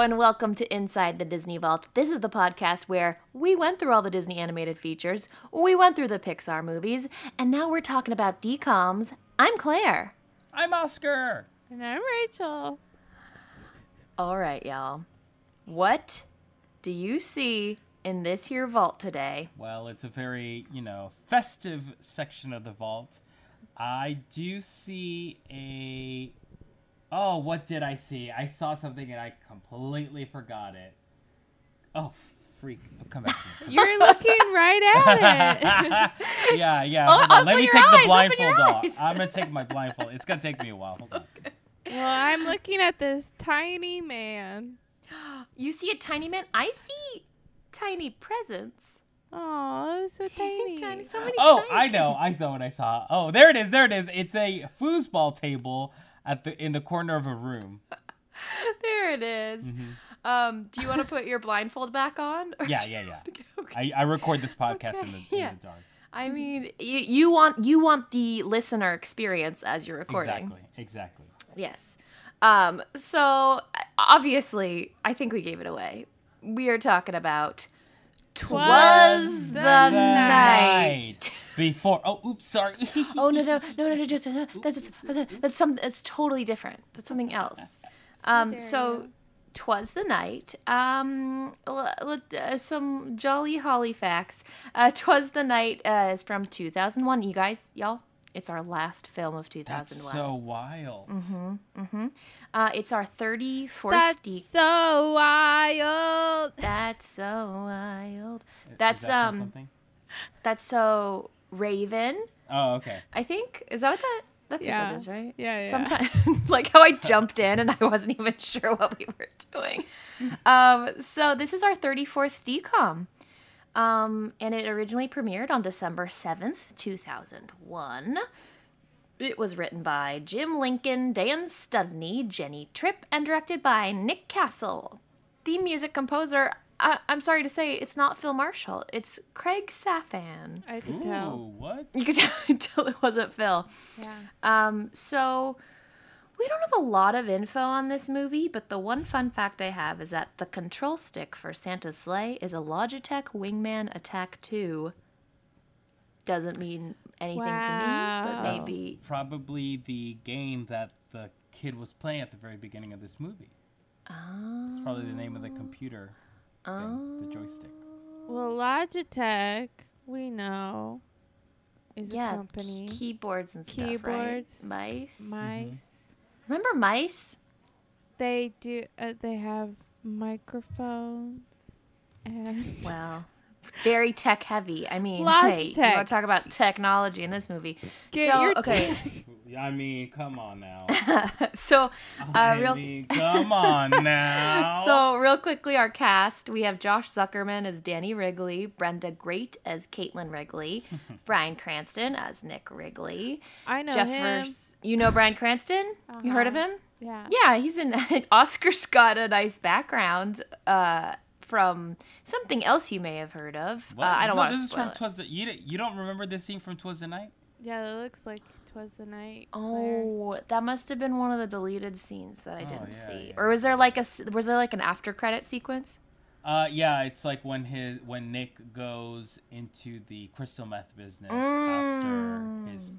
and welcome to Inside the Disney Vault. This is the podcast where we went through all the Disney animated features, we went through the Pixar movies, and now we're talking about DCOMs. I'm Claire. I'm Oscar. And I'm Rachel. All right, y'all. What do you see in this here vault today? Well, it's a very, festive section of the vault. I do see a... Oh, what did I see? I saw something and I completely forgot it. Oh, freak. Come back to me. You're looking right at it. Yeah. Hold on. Let me take the blindfold off. I'm going to take my blindfold. It's going to take me a while. Hold on. Well, I'm looking at this tiny man. You see a tiny man? I see tiny presents. Oh, so tiny. So many Oh, tiny I know what I saw. Oh, there it is. It's a foosball table in the corner of a room. There it is. Mm-hmm. Do you want to put your blindfold back on? Yeah. Okay. I record this podcast in the dark. I mean, you want the listener experience as you're recording. Exactly. Yes. So obviously, I think we gave it away. We are talking about "'Twas the Night." Before. Oh, oops, sorry. Oh no! That's something. That's totally different. That's something else. So "'Twas the Night." Some jolly holly facts. "'Twas the Night" is from 2001. Y'all. It's our last film of 2001. That's so wild. It's our 34th. That's so wild. That's so wild. Is That's that from something? That's so Raven. Oh, okay. I think is that what that. That's what Yeah. that is, right? Yeah. Sometimes, like how I jumped in and I wasn't even sure what we were doing. So this is our 34th DCOM. And it originally premiered on December 7th, 2001. It was written by Jim Lincoln, Dan Studney, Jenny Tripp, and directed by Nick Castle. Theme music composer, I'm sorry to say, it's not Phil Marshall. It's Craig Safan. I could Ooh, tell. what? You could tell it wasn't Phil. Yeah. So we don't have a lot of info on this movie, but the one fun fact I have is that the control stick for Santa's sleigh is a Logitech Wingman Attack 2. Doesn't mean anything to me, but maybe... Probably the game that the kid was playing at the very beginning of this movie. Oh. It's probably the name of the computer thing, the joystick. Well, Logitech, we know, is a company. Keyboards and stuff, Keyboards, right? Mice. Remember mice? They do. They have microphones and. Well, very tech heavy. I mean, Logitech. hey, you want to talk about technology in this movie? Get your okay. I mean, come on now. So, Come on now. So, real quickly, our cast, we have Josh Zuckerman as Danny Wrigley, Brenda Great as Caitlin Wrigley, Bryan Cranston as Nick Wrigley. I know him. You know Bryan Cranston? You heard of him? Yeah. Yeah, he's in Oscar's got a nice background from something else you may have heard of. I don't want to spoil it. You don't remember this scene from "'Twas the Night"? Yeah, it looks like "'Twas the Night." Oh, that must have been one of the deleted scenes that I didn't see. Yeah. Or was there like an after credit sequence? Yeah, it's like when Nick goes into the crystal meth business after his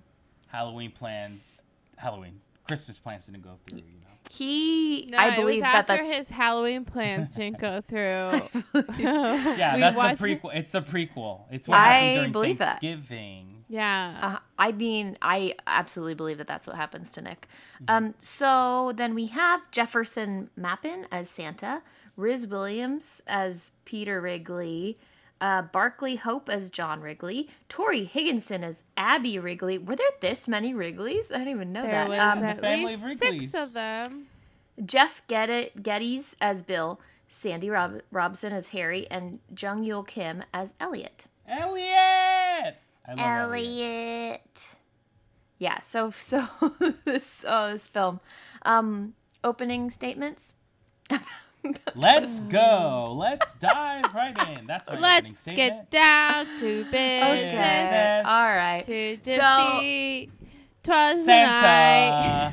Christmas plans didn't go through. I believe it was after his Halloween plans didn't go through. Yeah, that's a prequel. It's a prequel. It's what happened during Thanksgiving. Yeah. I mean, I absolutely believe that that's what happens to Nick. So then we have Jefferson Mappin as Santa, Riz Williams as Peter Wrigley, Barclay Hope as John Wrigley, Tori Higginson as Abby Wrigley. Were there this many Wrigleys? I didn't even know There that. was at family least of 6 Wrigleys. of them. Jeff Geddes as Bill, Sandy Robson as Harry, and Jung Yul Kim as Elliot. Elliot! I love Elliot. Yeah, so this film. Opening statements? Let's go. Let's dive right in. That's my opening Let's statement. get down to business. Yes. All right. To defeat 'Twas the Night. Santa.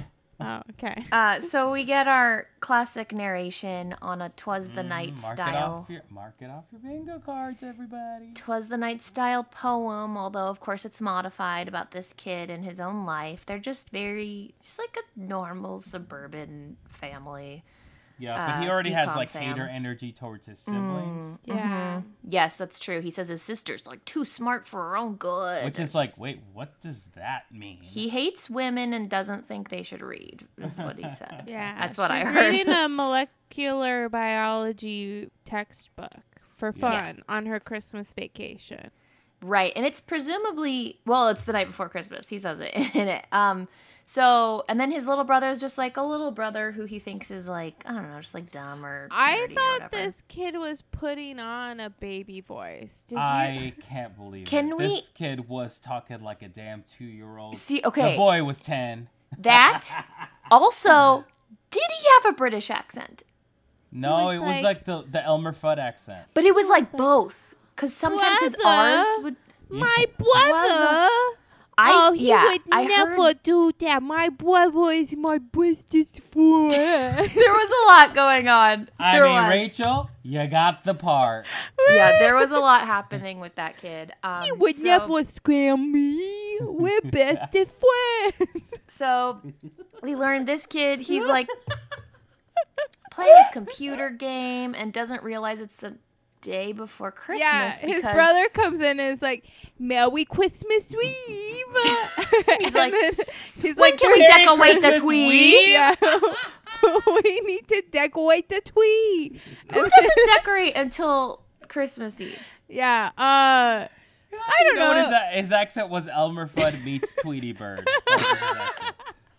Oh, okay. So we get our classic narration on a "Twas the Night" style. Mark it off your bingo cards, everybody. "'Twas the Night" style poem, although of course it's modified about this kid and his own life. They're just like a normal suburban family. Yeah, but he already has decom like fam. hater energy towards his siblings, Yeah. Yes, that's true. He says his sister's like too smart for her own good. which is like, wait, what does that mean? He hates women and doesn't think they should read, is what he said. Yeah. That's what I She's heard. reading a molecular biology textbook for fun on her Christmas vacation. Right, and it's presumably, well, it's the night before Christmas. He says it in it. So, and then his little brother is just like a little brother who he thinks is like, I don't know, just like dumb or I nerdy or thought whatever. this kid was putting on a baby voice. Did you? I can't believe Can it. we- This kid was talking like a damn 2-year-old. See, The okay, boy was 10. that. Also, did he have a British accent? No, was it was like- like the Elmer Fudd accent. But it was like both. Because sometimes his Brother? R's would. My brother. He would I never heard do that. My brother is my bestest friend. there was a lot going on. I There mean, was. Rachel, you got the part. Yeah, there was a lot happening with that kid. He would so- never scam me. We're bestest friends. So we learned this kid, he's like playing his computer game and doesn't realize it's the day before Christmas. Yeah, his because brother comes in and is like, "Merry Christmas Eve." He's like, he's "When like, can we "There's- decorate the Christmas tree?" Eve? Yeah. We need to decorate the tree. Who doesn't decorate until Christmas Eve? Yeah. I don't know. His accent was Elmer Fudd meets Tweety Bird. That was his accent.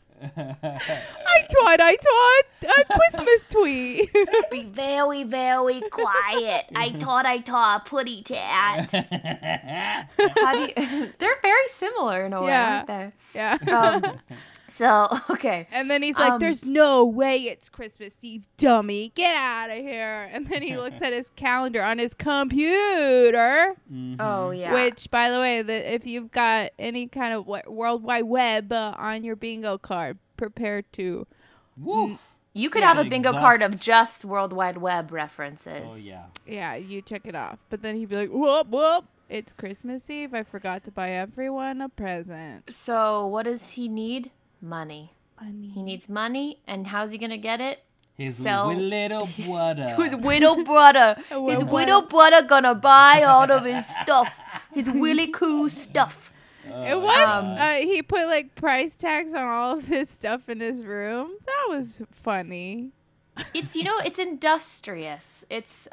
I taught a Christmas tree. Be very, very quiet. I taught a putty tat. How do you, they're very similar in a way, Yeah. aren't they? Yeah. So, okay. And then he's like, "There's no way it's Christmas Eve, dummy. Get out of here." And then he looks at his calendar on his computer, Oh, yeah. which, by the way, if you've got any kind of World Wide Web on your bingo card, prepare to. Woo. You could Yeah. have a bingo card of just World Wide Web references. Oh, yeah. Yeah, you check it off. But then he'd be like, "Whoop, whoop. It's Christmas Eve. I forgot to buy everyone a present." So, what does he need? Money. I need He needs money, and how's he gonna get it? His Sell- little brother. His widow brother. His widow brother gonna buy all of his stuff. His really cool stuff. It was. He put like price tags on all of his stuff in his room. That was funny. It's it's industrious. It's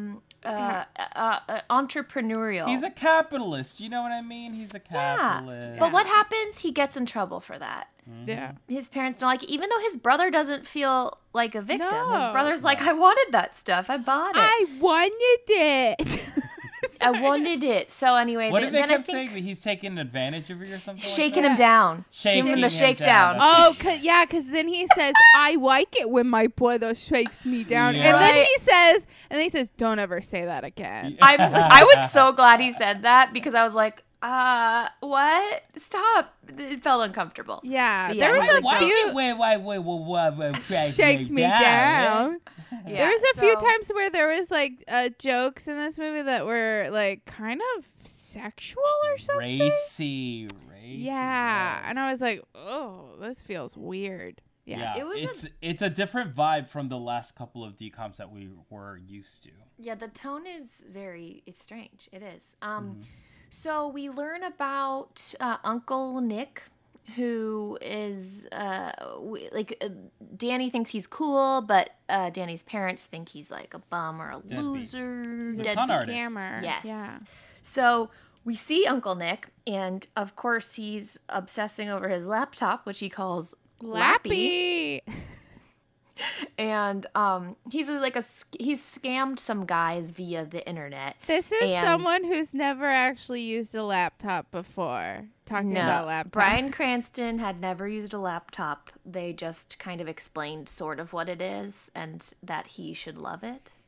entrepreneurial. He's a capitalist. You know what I mean? He's a capitalist. But what happens? He gets in trouble for that. Yeah. His parents don't like it, even though his brother doesn't feel like a victim. His No. brother's like, I wanted that stuff. I bought it. I wanted it. I wanted it. So anyway, What did they then I kept think saying? That he's taking advantage of you or something shaking like him down. Shaking Give him the him shakedown. down. Oh, cause then he says, "I like it when my brother shakes me down," Yeah. and then Right. he says, "Don't ever say that again." I was so glad he said that because I was like, what? Stop. It felt uncomfortable. Yeah, Yeah, there was he's a like, few shakes me down. Yeah, There was a few so- times where there was like jokes in this movie that were like kind of sexual or something. Racy. Yeah, yes. and I was like, "Oh, this feels weird." Yeah. Yeah, It was it's a different vibe from the last couple of decoms that we were used to. Yeah, the tone is it's strange. It is. So we learn about Uncle Nick, who is Danny thinks he's cool, but Danny's parents think he's like a bum or a Deadbeat. loser. He's a deadbeat. con artist. Scammer. Yes. Yeah. So we see Uncle Nick, and of course he's obsessing over his laptop, which he calls Lappy. Lappy. And he's scammed some guys via the internet. This is And- someone who's never actually used a laptop before. Talking about laptop. Bryan Cranston had never used a laptop. They just kind of explained sort of what it is and that he should love it.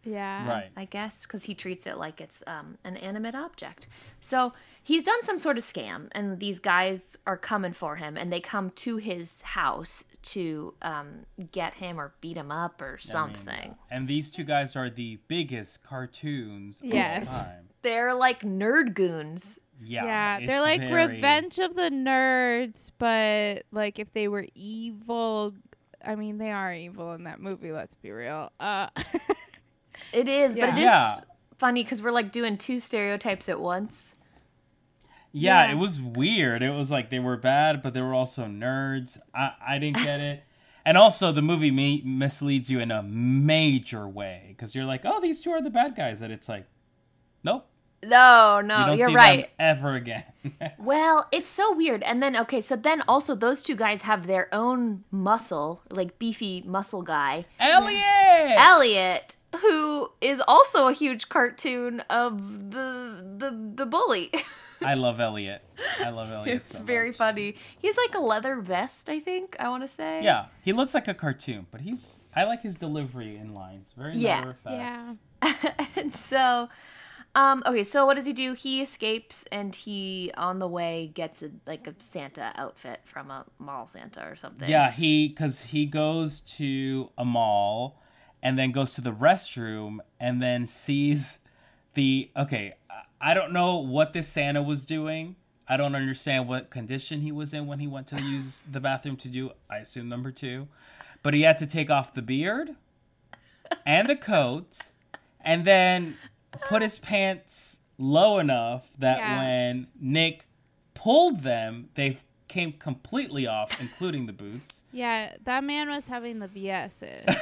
Yeah. Right. I guess, because he treats it like it's an animate object. So he's done some sort of scam, and these guys are coming for him, and they come to his house to get him or beat him up or I mean, something. and these two guys are the biggest cartoons Yes. of all time. They're like nerd goons. Yeah, it's they're like very- Revenge of the Nerds, but like if they were evil. I mean, they are evil in that movie. Let's be real. It is, but it is Yeah. funny because we're like doing two stereotypes at once. Yeah, Yeah. it was weird. It was like they were bad, but they were also nerds. I didn't get it. And also, the movie misleads you in a major way because you're like, oh, these two are the bad guys. And it's like, nope. No, You no, don't you're see right. them ever again. Well, it's so weird. And then, okay, so then also those two guys have their own muscle, like beefy muscle guy, Elliot! Elliot, who is also a huge cartoon of the bully. I love Elliot. I love Elliot It's so very much. funny. He's like a leather vest, I think, I want to say. Yeah, he looks like a cartoon, but I like his delivery in lines. Very Yeah. matter of fact. yeah. And so, okay, so what does he do? He escapes, and he, on the way, gets a Santa outfit from a mall Santa or something. Yeah, because he goes to a mall and then goes to the restroom and then sees I don't know what this Santa was doing. I don't understand what condition he was in when he went to use the bathroom to do, I assume, number 2. But he had to take off the beard and the coat and then put his pants low enough that Yeah. when Nick pulled them, they came completely off, including the boots. Yeah, that man was having the VS's.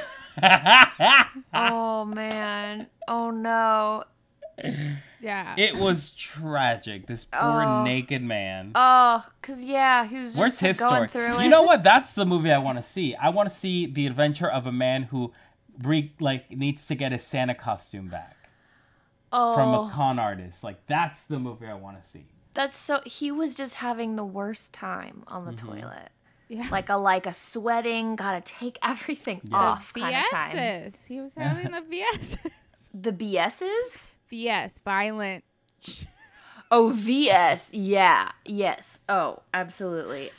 Oh, man. Oh, no. Yeah. It was tragic. This poor Oh. naked man. Oh, because, yeah, he was just Where's his going story? through it. You know what? That's the movie I want to see. I want to see the adventure of a man who needs to get his Santa costume back Oh, from a con artist. Like, that's the movie I want to see. that's so, he was just having the worst time on the toilet. yeah. Like a sweating, gotta take everything off kind of time. VS's. He was having the VS's. The BS's? VS, violent. Oh, VS. Yeah. Yes. Oh, absolutely.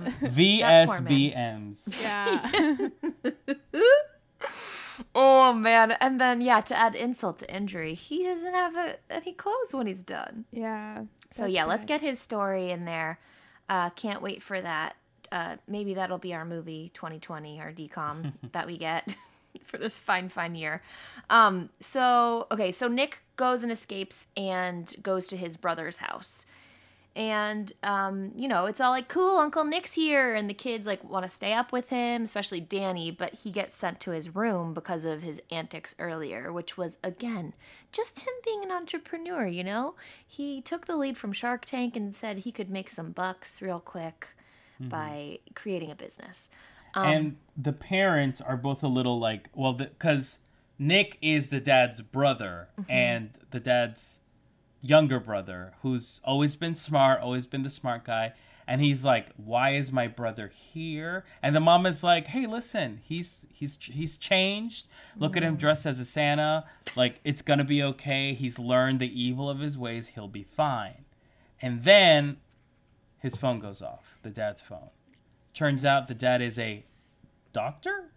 VSBMs. Yeah. Oh, man. And then, yeah, to add insult to injury, he doesn't have any clothes when he's done. yeah. So, That's yeah, let's bad. get his story in there. Can't wait for that. Maybe that'll be our movie 2020, our DCOM that we get for this fine year. So Nick goes and escapes and goes to his brother's house. And, it's all like, cool, Uncle Nick's here. And the kids, want to stay up with him, especially Danny. But he gets sent to his room because of his antics earlier, which was, again, just him being an entrepreneur, He took the lead from Shark Tank and said he could make some bucks real quick by creating a business. And the parents are both a little because Nick is the dad's brother and the dad's younger brother who's always been smart, always been the smart guy. And he's like, why is my brother here? And the mom is like, hey, listen, he's changed. Look at him dressed as a Santa. Like, it's going to be okay. He's learned the evil of his ways. He'll be fine. And then his phone goes off, the dad's phone. Turns out the dad is a doctor?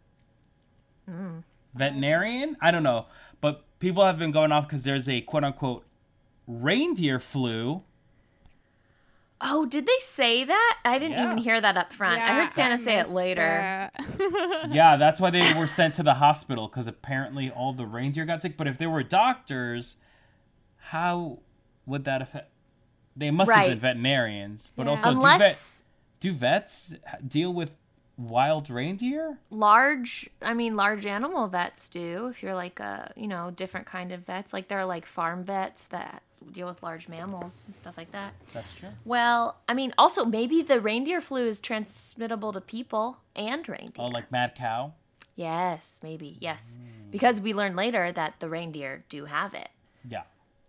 Veterinarian? I don't know. But people have been going off because there's a quote-unquote reindeer flu. Oh, did they say that? I didn't Yeah. even hear that up front. I heard Santa say it missed later. that. Yeah, that's why they were sent to the hospital because apparently all the reindeer got sick. But if they were doctors, how would that affect? They must have been Right. veterinarians. But Yeah. also, Unless do vets deal with wild reindeer? large animal vets do. If you're like different kind of vets. Like there are like farm vets that deal with large mammals and stuff like that. That's true. Well, also maybe the reindeer flu is transmittable to people and reindeer. Oh, like mad cow? Yes, maybe. Yes. Because we learned later that the reindeer do have it. Yeah.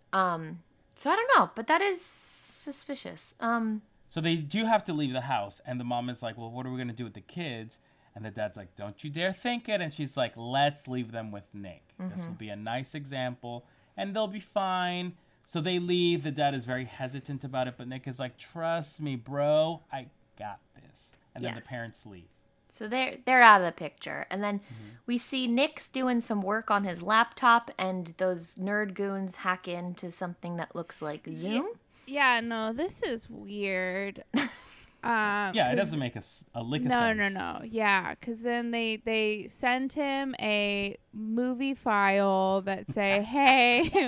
So I don't know, but that is suspicious. So they do have to leave the house, and the mom is like, well, what are we going to do with the kids? And the dad's like, don't you dare think it. And she's like, let's leave them with Nick. This will be a nice example, and they'll be fine. So they leave. The dad is very hesitant about it, but Nick is like, trust me, bro, I got this. And then the Yes. parents leave. So they're out of the picture. And then we see Nick's doing some work on his laptop, and those nerd goons hack into something that looks like Zoom. Yeah, no, this is weird. Yeah, it 'cause- doesn't make a lick of No, sense. no. Yeah, because then they send him a movie file that say, "Hey,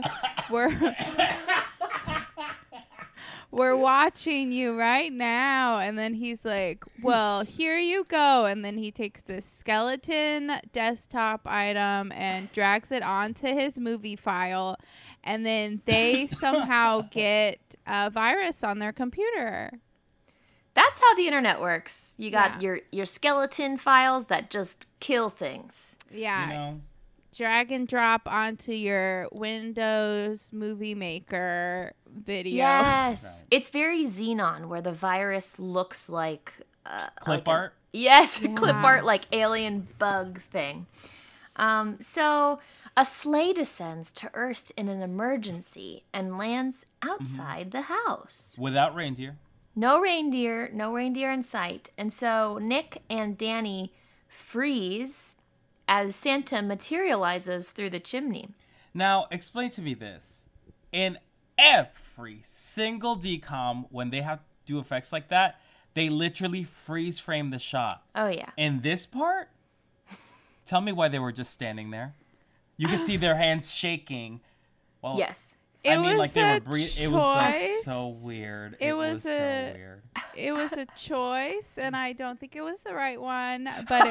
we're watching you right now," and then he's like, "Well, here you go," and then he takes this skeleton desktop item and drags it onto his movie file, and then they somehow get a virus on their computer. That's how the internet works. You got Yeah. your skeleton files that just kill things. Yeah. You know? Drag and drop onto your Windows Movie Maker video. Yes. Right. It's very Xenon, where the virus looks like Clip like art? Yes, clip Yeah. art like alien bug thing. So a sleigh descends to Earth in an emergency and lands outside the house. Without reindeer. No reindeer in sight. And so Nick and Danny freeze as Santa materializes through the chimney. Now, explain to me this. In every single decom, when they have to do effects like that, they literally freeze frame the shot. Oh, yeah. In this part, tell me why they were just standing there. You could see their hands shaking. Well, Yes. I mean, like they a were breathing. It was like choice. so weird. It was so a- weird. It was a choice, and I don't think it was the right one, but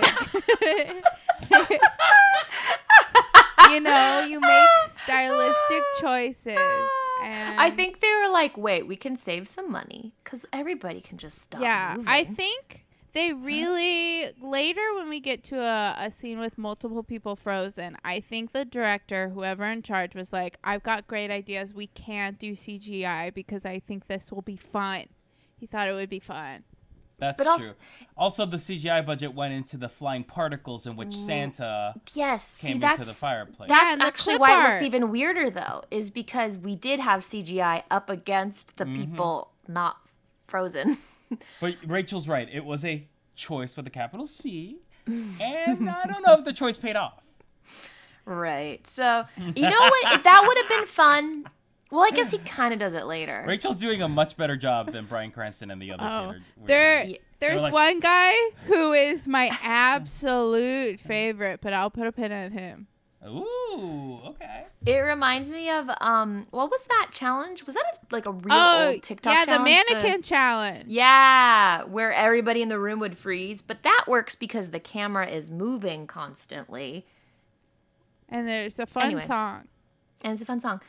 you know, you make stylistic choices. And I think they were like, wait, we can save some money because everybody can just stop moving. I think they really, later when we get to a scene with multiple people frozen, I think the director, whoever in charge, was like, I've got great ideas. We can't do CGI because I think this will be fun. He thought it would be fun. That's But true. also- Also, the CGI budget went into the flying particles in which Santa Yes, see, came that's into the fireplace. Yeah, That's and the actually clip why it art. looked even weirder, though, is because we did have CGI up against the people not frozen. But Rachel's right. It was a choice with a capital C, and I don't know if the choice paid off. Right. So, you know what? That would have been fun. Well, I guess he kind of does it later. Rachel's doing a much better job than Bryan Cranston and the other Oh, kid were doing. Yeah. there's like- one guy who is my absolute favorite, but I'll put a pin in him. Ooh, okay. It reminds me of what was that challenge? Was that like a real Oh, old TikTok yeah, challenge? the mannequin challenge. Yeah, where everybody in the room would freeze, but that works because the camera is moving constantly. And there's a fun Anyway. song. And it's a fun song.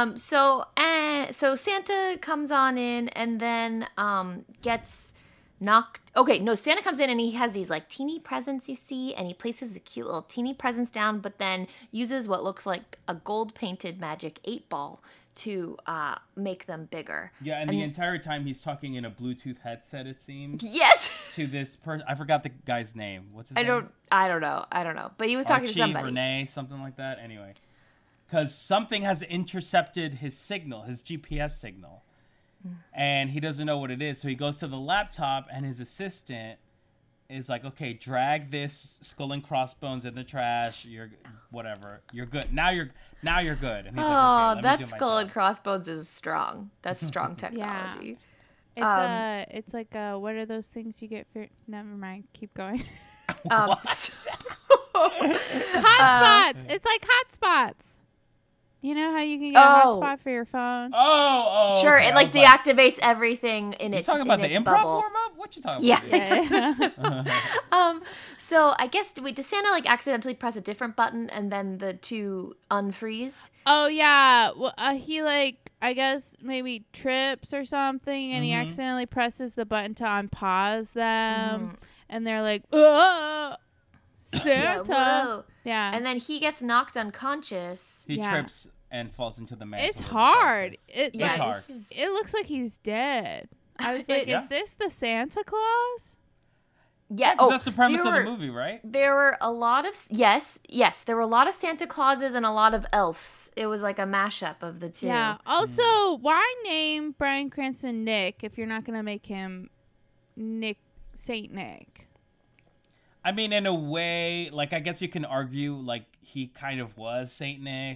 So Santa comes on in and then gets knocked. Okay, no, Santa comes in and he has these like teeny presents you see, and he places the cute little teeny presents down, but then uses what looks like a gold painted magic 8-ball to make them bigger. Yeah, and the entire time he's talking in a Bluetooth headset, it seems, Yes. to this person. I forgot the guy's name. What's his I name? don't know. But he was talking Archie, to somebody. Renee, something like that. Anyway, because something has intercepted his signal, his GPS signal, and he doesn't know what it is. So he goes to the laptop, and his assistant is like, "Okay, drag this skull and crossbones in the trash. You're whatever. You're good. Now you're good." And he's like, Oh, "Okay, let me that do my skull and job." crossbones is strong. That's strong technology. It's like what are those things you get for? Never mind. Keep going. Hotspots. It's like hotspots. You know how you can get a Oh. hotspot for your phone? Oh, Sure, okay. it I like was like, deactivates everything in You its talking about in the its improv bubble. warm up? What you talking Yeah. about? Yeah. So I guess does Santa like accidentally press a different button and then the two unfreeze? Oh yeah. Well, he like I guess maybe trips or something, and he accidentally presses the button to unpause them, and they're like, "Oh, Santa!" whoa. Yeah. And then he gets knocked unconscious. He Yeah. trips and falls into the mantle. It's of the hard. fireplace. It Yeah, It's hard. this is it looks like he's dead. I was like, Yeah. is this the Santa Claus? Yeah. 'Cause that's the premise there of the were- movie, right? There were a lot of yes. There were a lot of Santa Clauses and a lot of elves. It was like a mashup of the two. Yeah. Also, why name Bryan Cranston Nick if you're not gonna make him Nick Saint Nick? I mean, in a way, like, I guess you can argue, like, he kind of was Saint Nick.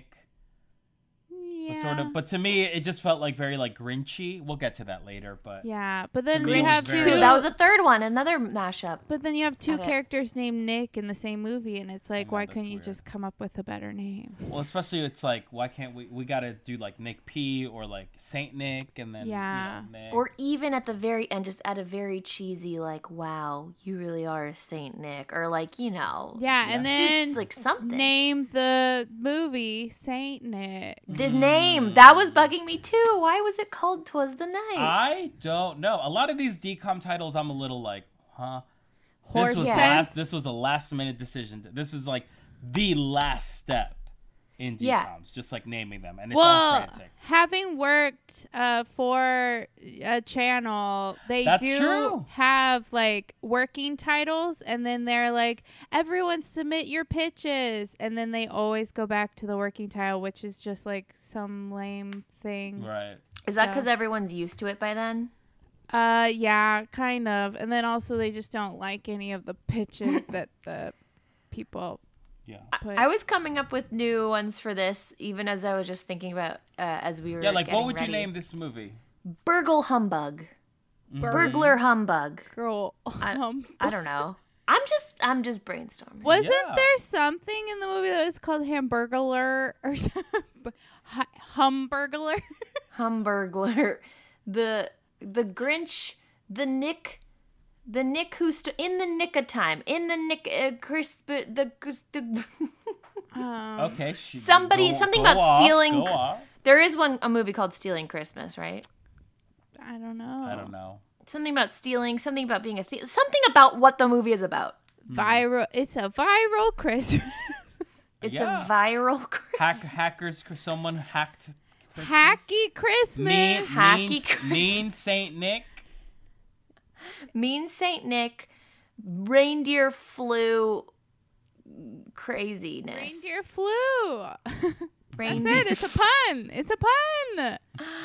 Yeah. Sort of, but to me, it just felt like very like Grinchy. We'll get to that later, but Yeah, but then Grinch you have very- two. That was a third one, another mashup. But then you have two Got it. characters named Nick in the same movie, and it's like, know, why that's couldn't you weird. just come up with a better name? well, especially it's like, why can't we gotta do like Nick P or like Saint Nick and then Yeah. Nick. Or even at the very end, just add a very cheesy, like, wow, you really are a Saint Nick. Or, like, you know. Yeah, just, and then just, like, something. Name the movie Saint Nick. The name. That was bugging me, too. Why was it called 'Twas the Night? I don't know. A lot of these DCOM titles, I'm a little like, huh? Horse This was sense. this was a last minute decision. This is like the last step in DCOMs, Yeah. just like naming them, and it's all Well, frantic. having worked for a channel, they That's do true. have like working titles, and then they're like, everyone submit your pitches, and then they always go back to the working title, which is just like some lame thing. Right. Is that So- because everyone's used to it by then? Yeah, kind of. And then also they just don't like any of the pitches that the people Yeah. put. I was coming up with new ones for this, even as I was just thinking about as we were Yeah, like what getting would ready. you name this movie? Burgle Humbug. Mm-hmm. Burglar Humbug. Girl. I don't know. I'm just brainstorming. Wasn't Yeah. there something in the movie that was called Hamburglar or something? Humburglar? Humburglar. The Grinch. The Nick who's in the nick of time. In the nick crisp. The Okay. Something about stealing. Go off. There is a movie called Stealing Christmas, right? I don't know. I don't know. Something about stealing. Something about being a thief. Something about what the movie is about. Viral. It's a viral Christmas. It's Yeah. a viral Christmas. Hackers. Someone hacked. Christmas. Hacky Christmas. Hacky mean Saint Nick. Mean Saint Nick, reindeer flu, craziness. Reindeer flu. That's Reindeer it. It's a pun. It's a pun.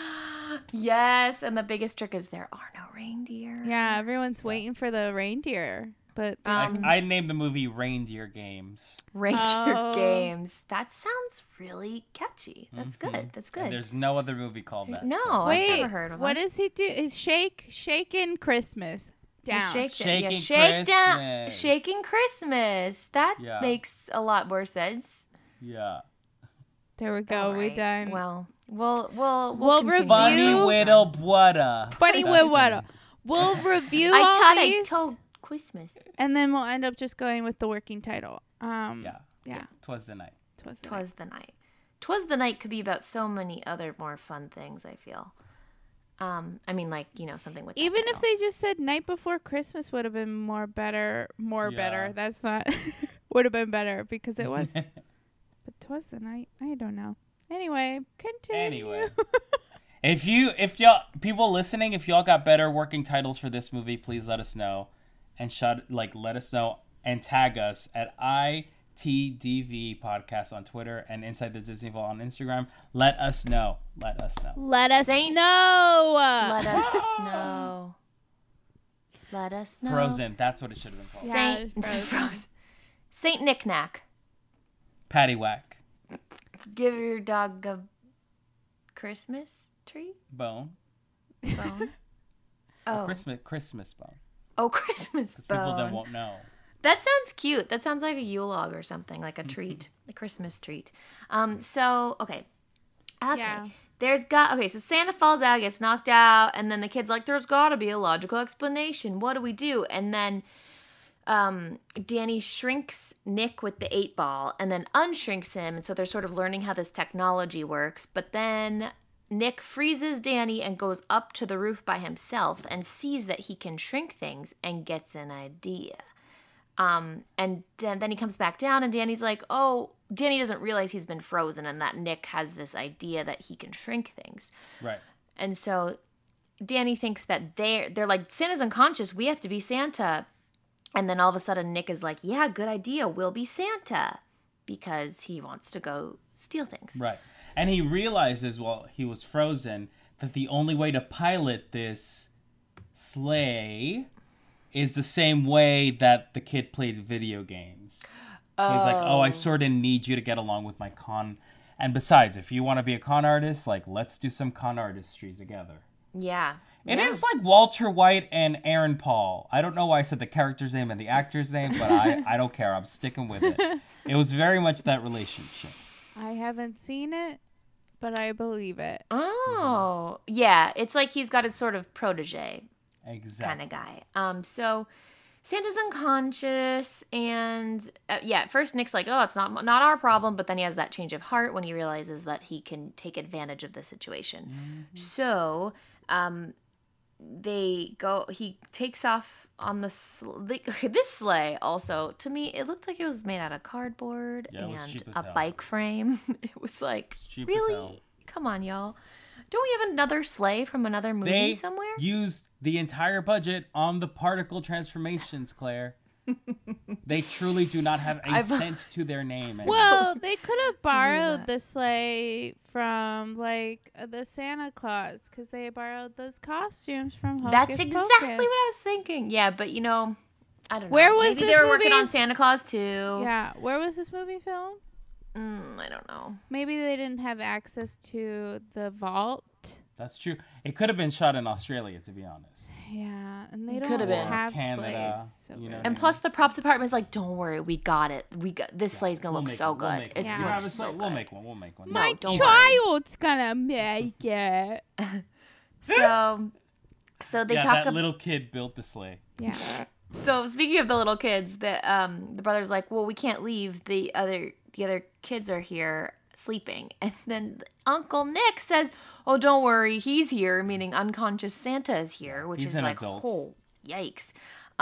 Yes, and the biggest trick is there are no reindeer. Yeah, everyone's waiting for the reindeer. But I named the movie Reindeer Games. Reindeer Oh. games. That sounds really catchy. That's good. That's And good. there's no other movie called that. No, so. I've wait, never heard of what one. does he do? Is shaking Christmas down. Shaking shake down, Christmas. shaking Christmas. That Yeah. makes a lot more sense. Yeah. There we go. All We right. done. Well, we'll We'll continue. review- Funny You- Widow Butter. Funny That's with what? the- We'll review I all thought these, I told Christmas. and then we'll end up just going with the working title. Yeah. Yeah. Twas the night. Twas the Twas the night. Twas the night could be about so many other more fun things, I feel. I mean, like, you know, something with that Even if title. they just said night before Christmas would have been better. Yeah. That's not would have been better because it was. But 'twas the night. I don't know. Anyway, continue. Anyway. If y'all people listening, if y'all got better working titles for this movie, please let us know. And let us know and tag us at ITDV Podcast on Twitter and Inside the Disney Vault on Instagram. Let us know. Let us know. Let us Saint- know. Let us know. Let us know. Frozen. That's what it should have been called. Yeah. Saint it's Frozen. Frozen. Saint Knick-Knack. Patty Whack. Give your dog a Christmas tree Bone. bone. Oh, Christmas bone. oh, Christmas Because people then bone. won't know. That sounds cute. That sounds like a Yule log or something, like a treat, a Christmas treat. So okay. Yeah. So Santa falls out, gets knocked out, and then the kid's like, "There's got to be a logical explanation. What do we do?" And then Danny shrinks Nick with the 8-ball and then unshrinks him, and so they're sort of learning how this technology works. But then Nick freezes Danny and goes up to the roof by himself and sees that he can shrink things and gets an idea. And then he comes back down and Danny's like, oh, Danny doesn't realize he's been frozen and that Nick has this idea that he can shrink things. Right. And so Danny thinks that they're like, Santa's unconscious. We have to be Santa. And then all of a sudden Nick is like, yeah, good idea. We'll be Santa. Because he wants to go steal things. Right. And he realizes while he was frozen that the only way to pilot this sleigh is the same way that the kid played video games. So he's like, oh, I sort of need you to get along with my con. And besides, if you want to be a con artist, like, let's do some con artistry together. Yeah. It is like Walter White and Aaron Paul. I don't know why I said the character's name and the actor's name, but I don't care. I'm sticking with it. It was very much that relationship. I haven't seen it, but I believe it. Oh. Yeah. It's like he's got his sort of protege Exactly. kind of guy. So Santa's unconscious, and at first Nick's like, "Oh, it's not our problem," but then he has that change of heart when he realizes that he can take advantage of the situation. Mm-hmm. So, he takes off on this sleigh. Also, to me, it looked like it was made out of cardboard and a bike frame. It was like, really? Come on, y'all. Don't we have another sleigh from another movie somewhere? They used the entire budget on the particle transformations, Claire. They truly do not have a cent to their name anymore. Well, they could have borrowed the sleigh from, like, the Santa Claus, because they borrowed those costumes from Hocus That's exactly Pocus. what I was thinking. Yeah, but, I don't know. Where was Maybe this they were movie? working on Santa Claus, too. Yeah, where was this movie filmed? I don't know. Maybe they didn't have access to the vault. That's true. It could have been shot in Australia, to be honest. Yeah, and they Could don't have been. have Canada, sleighs. So you know. And plus, the props department's like, don't worry, we got it. This sleigh's gonna look so good. We'll make It's one. gonna You look have a so sleigh? good. We'll make one. We'll make one. My don't child's gonna make it. So they talk that little kid built the sleigh. Yeah. So speaking of the little kids, the brother's like, well, we can't leave. The other kids are here sleeping. And then Uncle Nick says, oh, don't worry, he's here, meaning unconscious Santa is here, which He's is an like, adult. oh, yikes.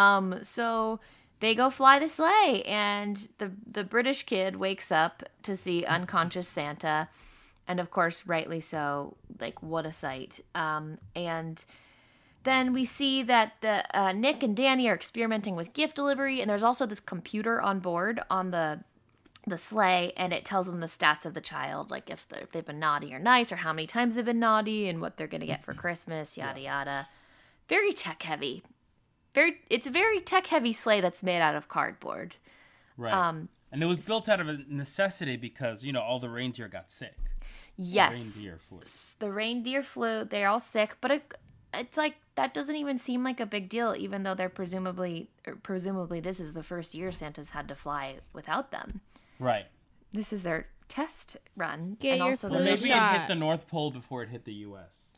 So they go fly the sleigh, and the British kid wakes up to see unconscious Santa, and of course, rightly so. Like, what a sight. And then we see that the Nick and Danny are experimenting with gift delivery, and there's also this computer on board on the sleigh, and it tells them the stats of the child, like if they've been naughty or nice, or how many times they've been naughty, and what they're going to get for Christmas, yada yada. Very tech heavy. It's a very tech heavy sleigh that's made out of cardboard. Right. And it was built out of a necessity because, all the reindeer got sick. Yes. The reindeer flu. The reindeer flu, they're all sick, but it's like, that doesn't even seem like a big deal, even though they're presumably this is the first year Santa's had to fly without them. Right. This is their test run. Get and your also flu the Maybe shot. it hit the North Pole before it hit the U.S.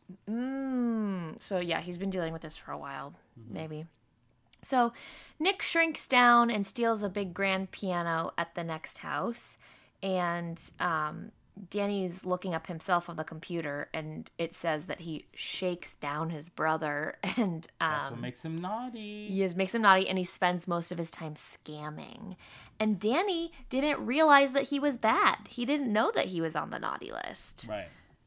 So yeah, he's been dealing with this for a while, maybe. So Nick shrinks down and steals a big grand piano at the next house, and Danny's looking up himself on the computer, and it says that he shakes down his brother, and That's what makes him naughty. makes him naughty, and he spends most of his time scamming. And Danny didn't realize that he was bad. He didn't know that he was on the naughty list. Right.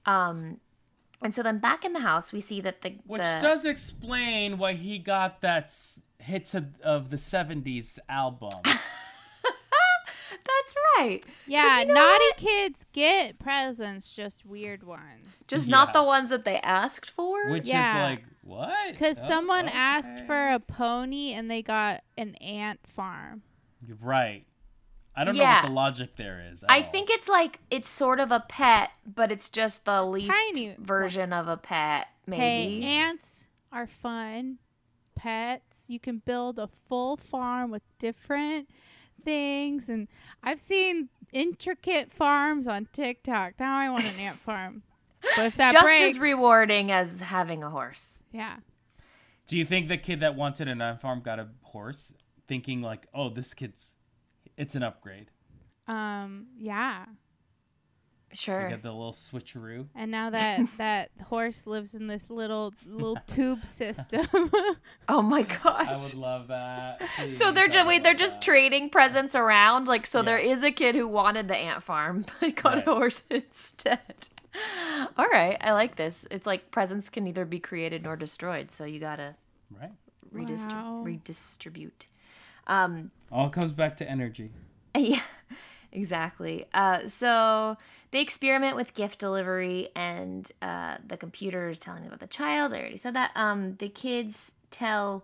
And so then back in the house, we see that Which does explain why he got that hits of the 70s album. That's right. Yeah, you know naughty what? kids get presents, just weird ones. Just not Yeah. the ones that they asked for. Which Yeah. is like, what? Because Oh, someone okay. asked for a pony and they got an ant farm. Right. I don't know Yeah. what the logic there is. at I all. think it's like, it's sort of a pet, but it's just the least Tiny version of a pet, maybe. Hey, ants are fun pets. You can build a full farm with different things. And I've seen intricate farms on TikTok. Now I want an ant farm. But if that Just breaks, as rewarding as having a horse. yeah. Do you think the kid that wanted an ant farm got a horse, thinking like, "Oh, it's an upgrade"? Yeah. You Sure. get the little switcheroo. And now that horse lives in this little tube system. Oh my I gosh. would love that. So they're just trading presents around, like, so there Yeah. is a kid who wanted the ant farm, but got Right. a horse instead. All right, I like this. It's like presents can neither be created nor destroyed, so you gotta right. Wow. redistribute. All comes back to energy. Yeah, exactly. So they experiment with gift delivery, and the computer is telling them about the child. I already said that. The kids tell.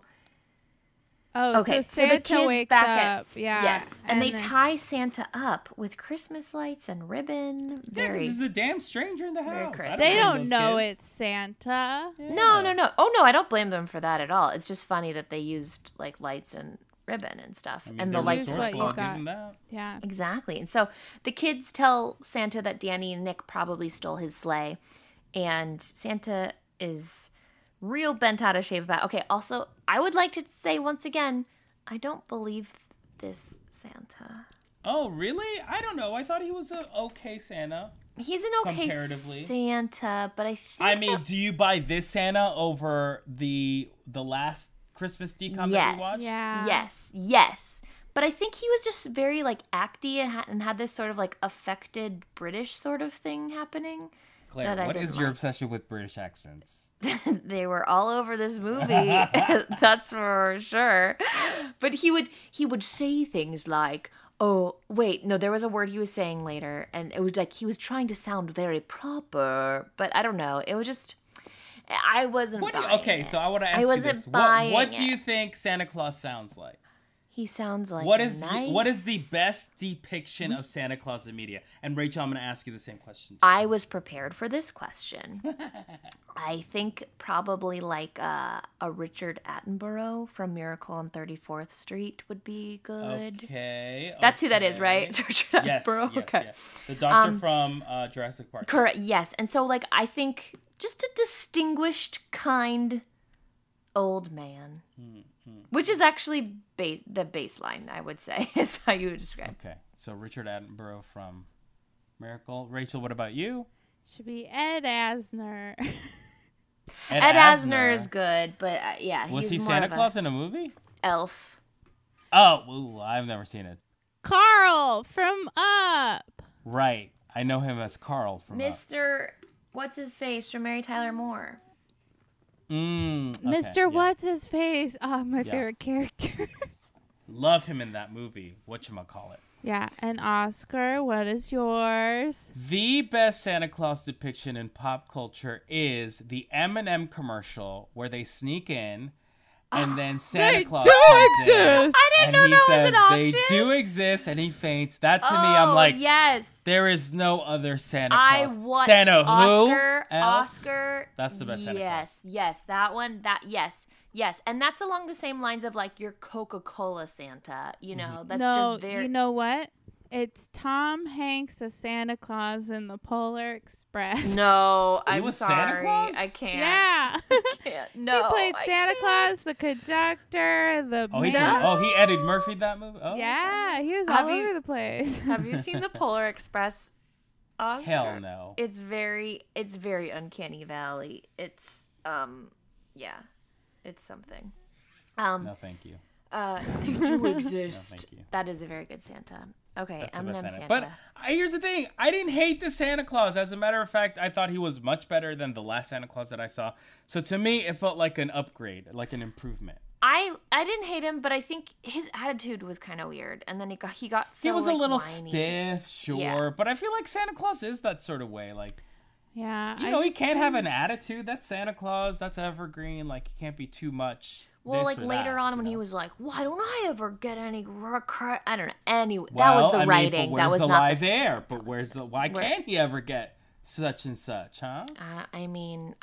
Oh, Okay, so so the Santa kids wakes back at- up. Yeah. Yes, and they then- tie Santa up with Christmas lights and ribbon. Yeah, 'cause Very. there's a damn stranger in the very house. Christmas. They blame don't those know kids. it's Santa. Yeah. No. Oh no, I don't blame them for that at all. It's just funny that they used like lights and ribbon and stuff, I mean, and they're the lights Use were what resourceful, you I'll give got. them that. Yeah. Exactly. And so the kids tell Santa that Danny and Nick probably stole his sleigh, and Santa is real bent out of shape about. Okay, also, I would like to say once again, I don't believe this Santa. Oh, really? I don't know. I thought he was a okay Santa. He's an okay Comparatively. Santa, but I think I mean, do you buy this Santa over the last Christmas decom that we watched? Yeah. Yes. But I think he was just very like acty and had this sort of like affected British sort of thing happening. Claire, that I what is didn't your like. obsession with British accents? They were all over this movie. That's for sure. But he would say things like, "Oh, wait, no, there was a word he was saying later, and it was like he was trying to sound very proper, but I don't know. It was just I wasn't What do you, buying okay, it. so I want to I ask you wasn't this. buying What do it. you think Santa Claus sounds like? He sounds like What is nice. what is the best depiction of Santa Claus in media? And Rachel, I'm going to ask you the same question. Too. I was prepared for this question. I think probably like a Richard Attenborough from Miracle on 34th Street would be good. Okay. That's who that is, right? okay. It's Richard Yes, Attenborough. yes, Okay. yes. The doctor from Jurassic Park. Correct. Yes. And so like I think just a distinguished, kind old man. Which is actually the baseline, I would say, is how you would describe. Okay, so Richard Attenborough from Miracle. Rachel, what about you? Should be Ed Asner. Ed Asner is good, but yeah, Was he's he more Santa of a Claus in a movie? elf. Oh, ooh, I've never seen it. Carl from Up. Right, I know him as Carl from. Mr. What's his face from Mary Tyler Moore. Mr. What's his face? Oh, my Yeah. favorite character. Love him in that movie. Whatchamacallit. Yeah, and Oscar, what is yours? The best Santa Claus depiction in pop culture is the M&M commercial where they sneak in and then Santa They Claus do comes in exist! I didn't and know he that says was an they option. do exist and he faints. That to me, I'm like, yes. there is no other Santa I Claus. want Santa Oscar, who else? Oscar. That's the best Santa Claus. Yes, that one. Yes, and that's along the same lines of like your Coca-Cola Santa. You know, that's no, just very. you know what? It's Tom Hanks as Santa Claus in the Polar Express. No, I'm was sorry. Santa Claus? I can't. Yeah. Can't. No, He played I Santa can't. Claus, the conductor, the Oh, he man. he Eddie Murphy that movie? Oh. Yeah, he was Have all you- over the place. Have you seen the Polar Express? Oscar? Hell no. It's very uncanny valley. It's yeah, it's something. No, thank you. They do exist. thank you. That is a very good Santa. Okay, That's the M&M best Santa. But here's the thing. I didn't hate the Santa Claus. As a matter of fact, I thought he was much better than the last Santa Claus that I saw. So to me, it felt like an upgrade, like an improvement. I didn't hate him, but I think his attitude was kind of weird, and then he got so He was a like, little whiny. stiff, sure, Yeah. but I feel like Santa Claus is that sort of way. Like, Yeah. you know, he can't have an attitude. That's Santa Claus. That's evergreen. Like, he can't be too much. Well, this like or later that, on you when he know? was like, "Why don't I ever get any?" I don't know. Anyway, that Well, was the I mean, writing. But that where's was the not lie the. there? But where's the? Why Where- can't he ever get such and such? Huh? I mean,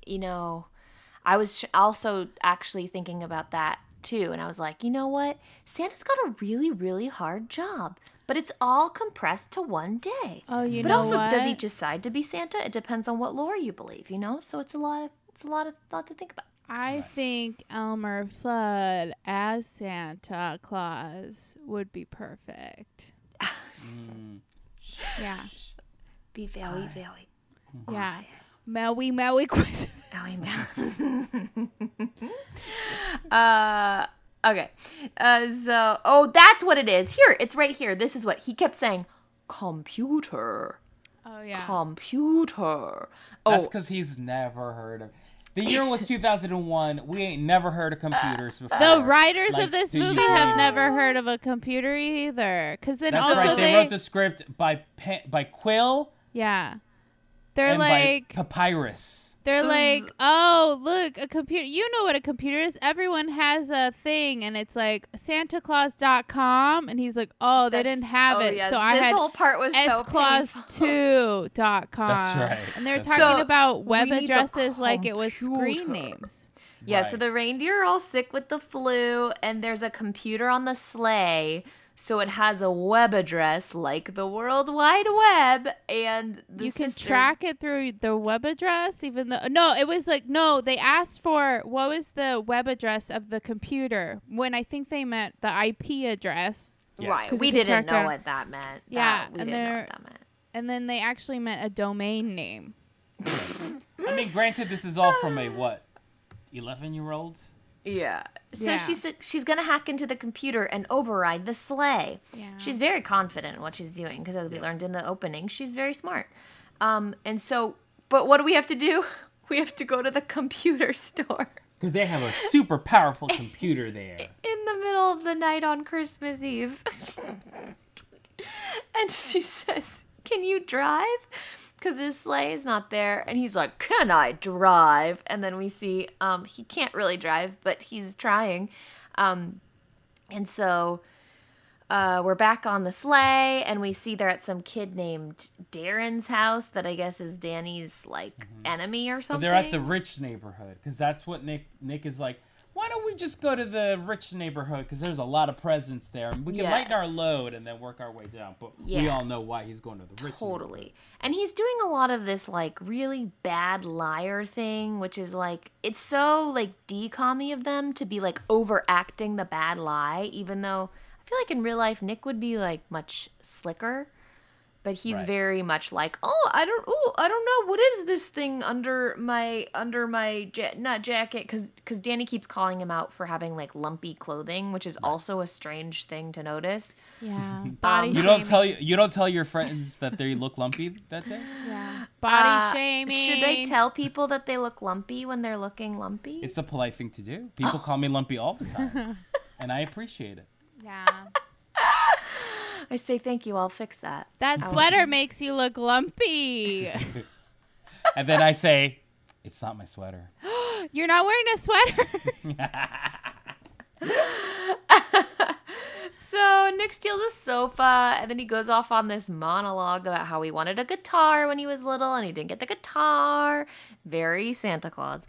I was also actually thinking about that too, and I was like, you know what? Santa's got a really, really hard job, but it's all compressed to one day. Oh, you but know also, what? does he decide to be Santa? It depends on what lore you believe, you know. So it's a lot of thought to think about. I think Elmer Fudd as Santa Claus would be perfect. Yeah. Be very, very. Yeah. Maui quiz. Very. Okay. That's what it is. Here, it's right here. This is what he kept saying. Computer. Oh yeah. Computer. That's Oh, because he's never heard of. The year was 2001. We ain't never heard of computers before. The writers Like, of this do you movie blame have them? never heard of a computer either. Because then That's also right. They wrote the script by Quill yeah, they're and like by Papyrus. they're This like, is- oh look, a computer. You know what a computer is? Everyone has a thing, and it's like SantaClaus.com, and he's like, oh, they didn't have it, yes, so I this had whole part was so painful. sclaus2.com. That's right. And they're That's talking right. about web we need the addresses like it was screen computer. names. Yeah, so Right. the reindeer are all sick with the flu, and there's a computer on the sleigh, so it has a web address like the World Wide Web, and the You can sister- track it through the web address, even though it was like they asked for what was the web address of the computer when I think they meant the IP address, Yes. Right, Because we you can didn't track know down- what that meant. Yeah, we and didn't know they're- what that meant. and then they actually meant a domain name. I mean, granted, this is all from a what, 11-year-old? Yeah. So Yeah. she's gonna hack into the computer and override the sleigh. Yeah. She's very confident in what she's doing because, as we learned in the opening, she's very smart. And so, but what do we have to do? We have to go to the computer store Because they have a super powerful computer there. in the middle of the night on Christmas Eve. And she says, "Can you drive?" Because his sleigh is not there, and he's like, "Can I drive?" And then we see he can't really drive, but he's trying. And so we're back on the sleigh, and we see they're at some kid named Darren's house that I guess is Danny's like enemy or But something. they're at the rich neighborhood because that's what Nick is like. Why don't we just go to the rich neighborhood? Because there's a lot of presents there, and we can lighten our Yes. load and then work our way down. But we Yeah. all know why he's going to the rich Totally. And he's doing a lot of this like really bad liar thing, which is like it's so like decommy of them to be like overacting the bad lie, even though I feel like in real life Nick would be like much slicker. But he's Right. very much like, I don't know, what is this thing under my not jacket? Because Danny keeps calling him out for having like lumpy clothing, which is also a strange thing to notice. Yeah, body You shaming. don't tell your friends that they look lumpy that day. Yeah, body shaming. Should I tell people that they look lumpy when they're looking lumpy? It's a polite thing to do. People call me lumpy all the time, and I appreciate it. Yeah, I say thank you. I'll fix that. that sweater makes you look lumpy. And then I say, "It's not my sweater." You're not wearing a sweater. So Nick steals a sofa, and then he goes off on this monologue about how he wanted a guitar when he was little, and he didn't get the guitar. Very Santa Claus.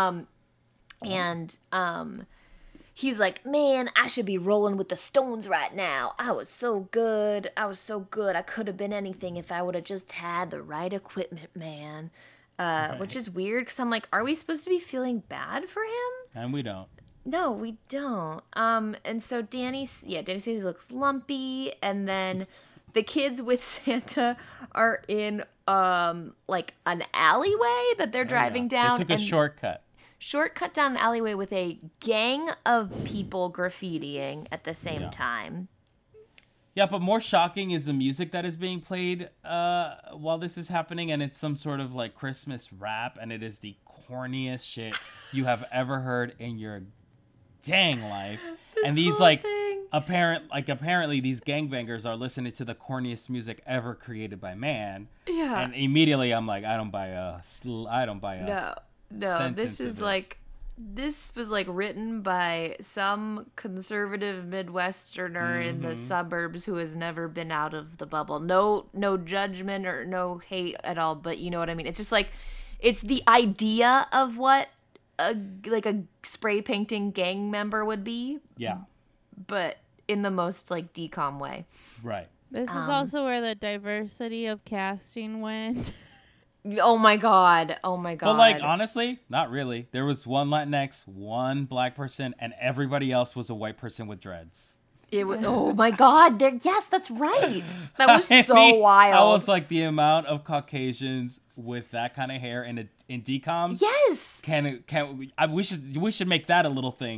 He's like, "Man, I should be rolling with the Stones right now. I was so good. I could have been anything if I would have just had the right equipment, man." Which is weird because I'm like, are we supposed to be feeling bad for him? And we don't. No, we don't. And so Danny says he looks lumpy, and then the kids with Santa are in like an alleyway that they're driving down. They took a shortcut down an alleyway with a gang of people graffitiing at the same Yeah. time. Yeah, but more shocking is the music that is being played while this is happening, and it's some sort of like Christmas rap, and it is the corniest shit you have ever heard in your dang life. And these whole like thing. apparently these gangbangers are listening to the corniest music ever created by man. Yeah. And immediately I'm like, I don't buy a No, sentence this of is this. like this was like written by some conservative Midwesterner in the suburbs who has never been out of the bubble. No judgment or no hate at all, but you know what I mean. It's just like it's the idea of what a spray painting gang member would be, Yeah, but in the most like decom way. right. This is also where the diversity of casting went. Oh my god. But like honestly, not really. There was one Latinx, one black person, and everybody else was a white person with dreads. It was, oh my god. Yes, that's right. That was I so mean, wild. I was like, the amount of Caucasians with that kind of hair in DComs. Yes. We should make that a little thing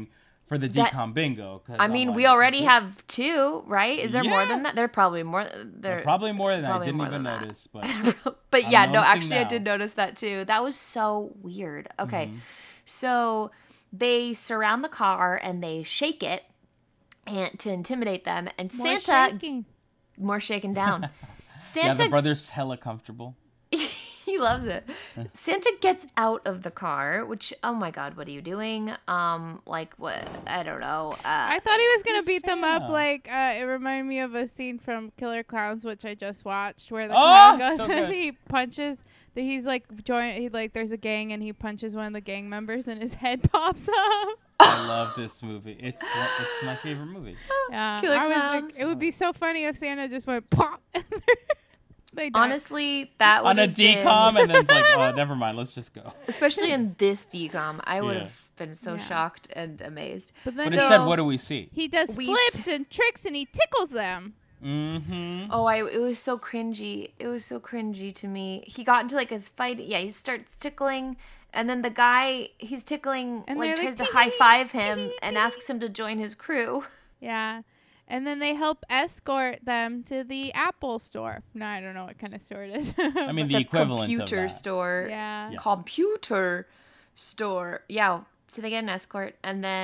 for the decom bingo. 'Cause I I'm mean, like, we already have 2, right? Is there more than that? There are probably more. probably more than I probably didn't more even than that. notice. But But I'm yeah, no, noticing actually, I now. did notice that too. That was so weird. Okay, Mm-hmm. so they surround the car and they shake it and to intimidate them. And More Santa shaking. more shaken down. Yeah, Santa the brother's hella comfortable. he loves it. Santa gets out of the car, which oh my god, what are you doing? Like what? I don't know. I thought he was gonna He's beat them up. Santa. Like it reminded me of a scene from Killer Clowns, which I just watched, where the Oh, clown goes so and good. he punches. He's like there's a gang and he punches one of the gang members and his head pops up. I love this movie. It's my favorite movie. Yeah, Killer I was Clowns. like, it would be so funny if Santa just went pop. And they died. honestly, that would On a have been, decom, and then it's like, oh, never mind. Let's just go. especially in this decom, I would Yeah. have been so Yeah. shocked and amazed. But then But So- instead, what do we see? he does We flips and tricks and he tickles them. Mm-hmm. Oh, it was so cringy. It was so cringy to me. He got into like his fight. Yeah, he starts tickling, and then the guy he's tickling And like they're like, tries to "Tee, high five him tee, and tee." asks him to join his crew. Yeah. And then they help escort them to the Apple store. No, I don't know what kind of store it is. I mean, the equivalent of computer that. store. yeah. Yeah. Computer store. Yeah. So they get an escort,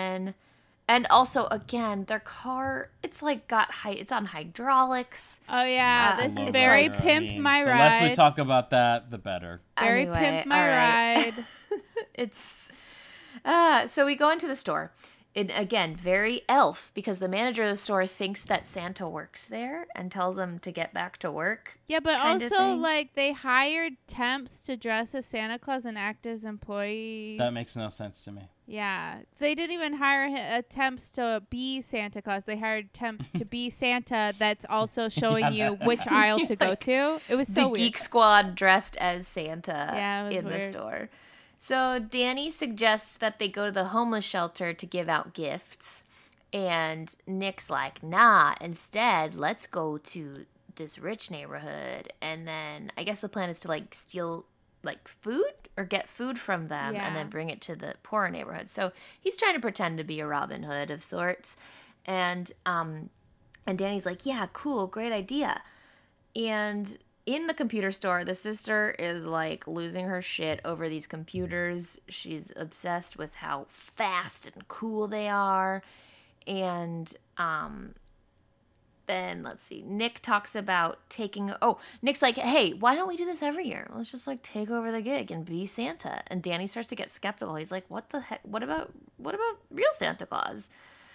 and also again their car. It's like it's on hydraulics. Oh yeah, That's this a is little very better. pimp my The ride. less we talk about that, the better. Very Anyway, pimp my all right. ride. It's so we go into the store. And again, very elf because the manager of the store thinks that Santa works there and tells him to get back to work. Yeah, but Kinda also thing. like they hired temps to dress as Santa Claus and act as employees. That makes no sense to me. Yeah, they didn't even hire temps to be Santa Claus. They hired temps to be Santa. That's also showing Yeah, you that- which aisle to go to. It was so The weird. Geek Squad dressed as Santa Yeah, it was in the weird. store. So Danny suggests that they go to the homeless shelter to give out gifts. And Nick's like, nah, instead, let's go to this rich neighborhood. And then I guess the plan is to like steal like food or get food from them Yeah. and then bring it to the poorer neighborhood. So he's trying to pretend to be a Robin Hood of sorts. And Danny's like, yeah, cool, great idea. And in the computer store, the sister is like losing her shit over these computers. She's obsessed with how fast and cool they are. And then let's see. Nick talks about Nick's like, "Hey, why don't we do this every year? Let's just like take over the gig and be Santa." And Danny starts to get skeptical. He's like, "What the heck? What about real Santa Claus?"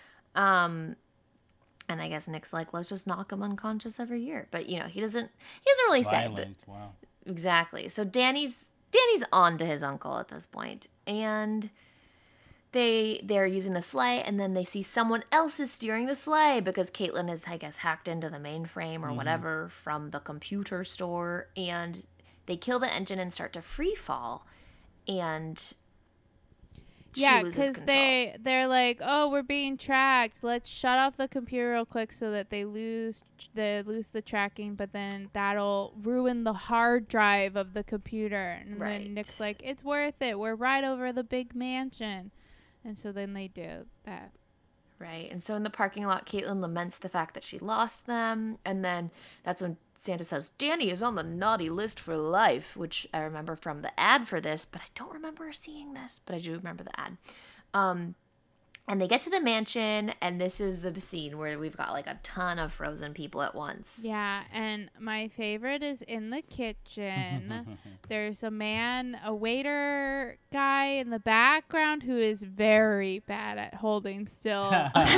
And I guess Nick's like, let's just knock him unconscious every year. But he doesn't really say. But Violent. Wow. exactly. So Danny's on to his uncle at this point, and they're using the sleigh, and then they see someone else is steering the sleigh because Caitlin is, I guess, hacked into the mainframe or whatever from the computer store, and they kill the engine and start to free fall, and she Yeah, loses because control. they're like, oh, we're being tracked. Let's shut off the computer real quick so that they lose the tracking, but then that'll ruin the hard drive of the computer. And Right. then Nick's like, it's worth it. We're right over the big mansion. And so then they do that. Right. And so in the parking lot, Caitlin laments the fact that she lost them. And then that's when Santa says, Danny is on the naughty list for life, which I remember from the ad for this, but I don't remember seeing this, but I do remember the ad. And they get to the mansion, and this is the scene where we've got like a ton of frozen people at once. Yeah, and my favorite is in the kitchen. There's a waiter guy in the background who is very bad at holding still.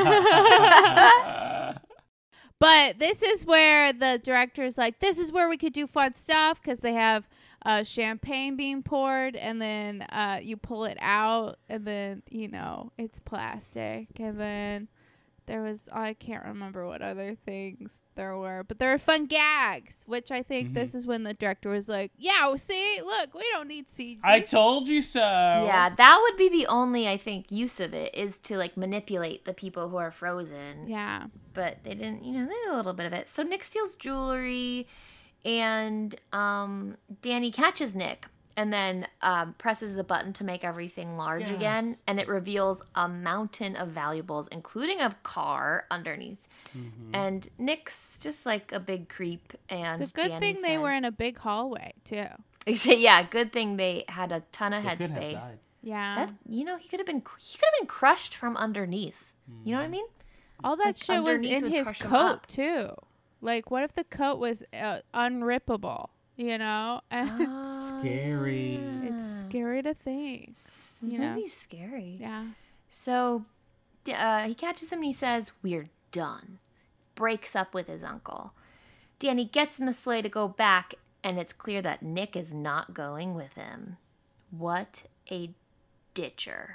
But this is where the director's like, this is where we could do fun stuff because they have champagne being poured, and then you pull it out, and then, it's plastic. And then I can't remember what other things there were, but there were fun gags, which I think this is when the director was like, yeah, see, look, we don't need CG. I told you so. Yeah, that would be the only, I think, use of it is to like manipulate the people who are frozen. Yeah. But they didn't, they did a little bit of it. So Nick steals jewelry, and Danny catches Nick. and then presses the button to make everything large again, Yes. and it reveals a mountain of valuables, including a car underneath. And Nick's just like a big creep, and It's a good Danny thing they were says- in a big hallway too. Yeah, good thing they had a ton of They could have headspace. died. Yeah. That he could have been crushed from underneath. You know what I mean? All that like, shit was underneath in would his crush him coat up. too. Like, what if the coat was unrippable? You know, and Scary. it's scary to think. This you know? movie's scary. Yeah. So he catches him and he says, "We're done." Breaks up with his uncle. Danny gets in the sleigh to go back, and it's clear that Nick is not going with him. What a ditcher.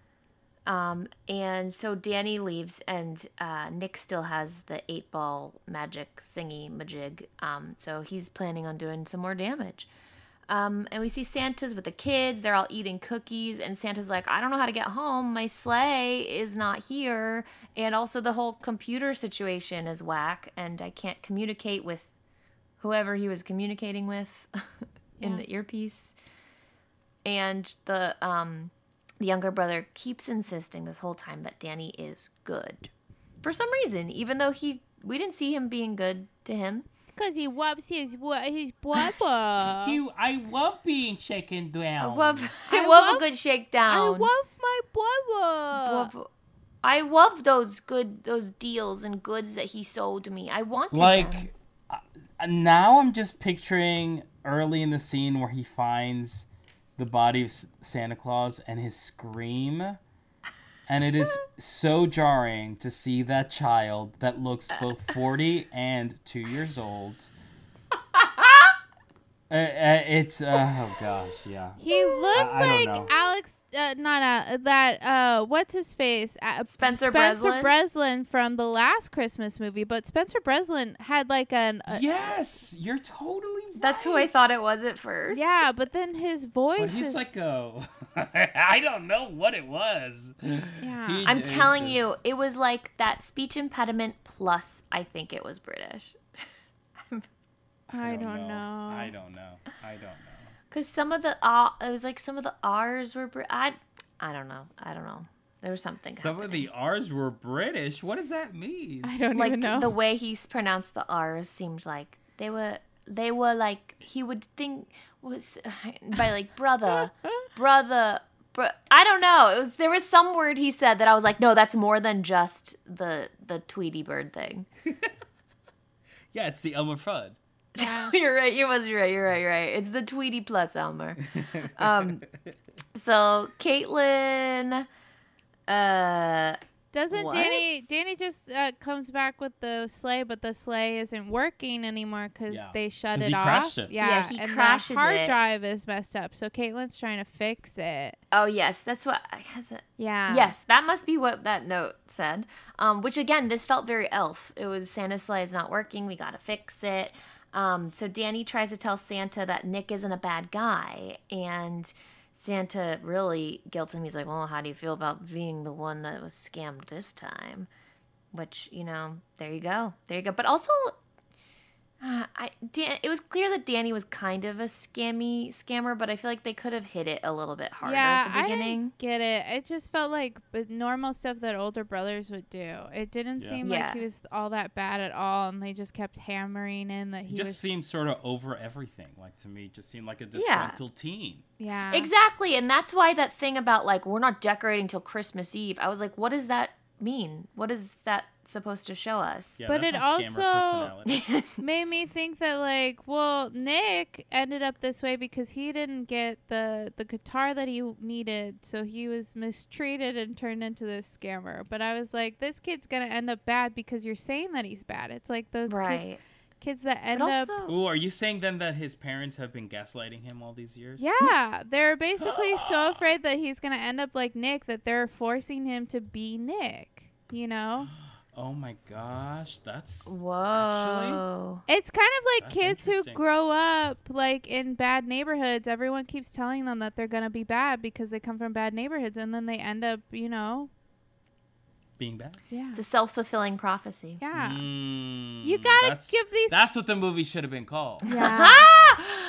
And so Danny leaves, and Nick still has the 8-ball magic thingy majig. So he's planning on doing some more damage. And we see Santa's with the kids. They're all eating cookies, and Santa's like, "I don't know how to get home. My sleigh is not here. And also the whole computer situation is whack, and I can't communicate with whoever he was communicating with in the earpiece." And the younger brother keeps insisting this whole time that Danny is good. For some reason, even though we didn't see him being good to him. Because he wipes his bubble. I love being shaken down. I love a good shakedown. I love my bubble. I love those deals and goods that he sold me. I wanted them. Like, now I'm just picturing early in the scene where he finds the body of Santa Claus and his scream. And it is so jarring to see that child that looks both 40 and 2 years old. It's, oh gosh, yeah. He looks I don't like know. Alex, what's his face? Spencer Breslin? Breslin from the last Christmas movie. But Spencer Breslin had like Yes, you're totally right. That's who I thought it was at first. yeah, but then his voice But he's is, like I don't know what it was. yeah. I'm telling you, it was like that speech impediment plus I think it was British. I don't know. I don't know. Because some of the it was like some of the R's were I don't know. There was something. Some of the R's were British. What does that mean? I don't like even know. the way he's pronounced the R's seemed like they were like he would think was by like brother. I don't know. There was some word he said that I was like, no, that's more than just the Tweety Bird thing. Yeah, it's the Elmer Fudd. Yeah. You're right. You're right. It's the Tweety plus Elmer. So Caitlin, Doesn't What? Danny just comes back with the sleigh, but the sleigh isn't working anymore because Yeah. they shut 'Cause it he off. crashed it. Yeah, he and crashes the hard it. drive is messed up, so Caitlin's trying to fix it. oh yes, that's what has it. Yeah. Yes, that must be what that note said. Which again, this felt very Elf. It was Santa's sleigh is not working. We gotta fix it. So Danny tries to tell Santa that Nick isn't a bad guy, and Santa really guilts him. He's like, "Well, how do you feel about being the one that was scammed this time?" Which, there you go. But also, it was clear that Danny was kind of a scammer, but I feel like they could have hit it a little bit harder Yeah, at the I beginning. didn't get it. It just felt like normal stuff that older brothers would do. It didn't Yeah. seem Yeah. like he was all that bad at all, and they just kept hammering in that He he just was. seemed sort of over everything. Like, to me, just seemed like a disgruntled teen. Yeah. Exactly, and that's why that thing about like we're not decorating till Christmas Eve. I was like, what does that mean? What is that supposed to show us? Yeah, But that's it not scammer also- personality. Made me think that Nick ended up this way because he didn't get the guitar that he needed, so he was mistreated and turned into this scammer. But I was like, this kid's gonna end up bad because you're saying that he's bad. It's like those Right. kids that end But up. also, Ooh, are you saying then that his parents have been gaslighting him all these years? Yeah, they're basically so afraid that he's gonna end up like Nick that they're forcing him to be Nick. You know. Oh my gosh, that's whoa. It's kind of like That's kids who interesting. grow up like in bad neighborhoods. Everyone keeps telling them that they're gonna be bad because they come from bad neighborhoods, and then they end up, being bad. yeah, It's a self-fulfilling prophecy. yeah. Mm, You gotta that's- give these. That's what the movie should have been called. Yeah,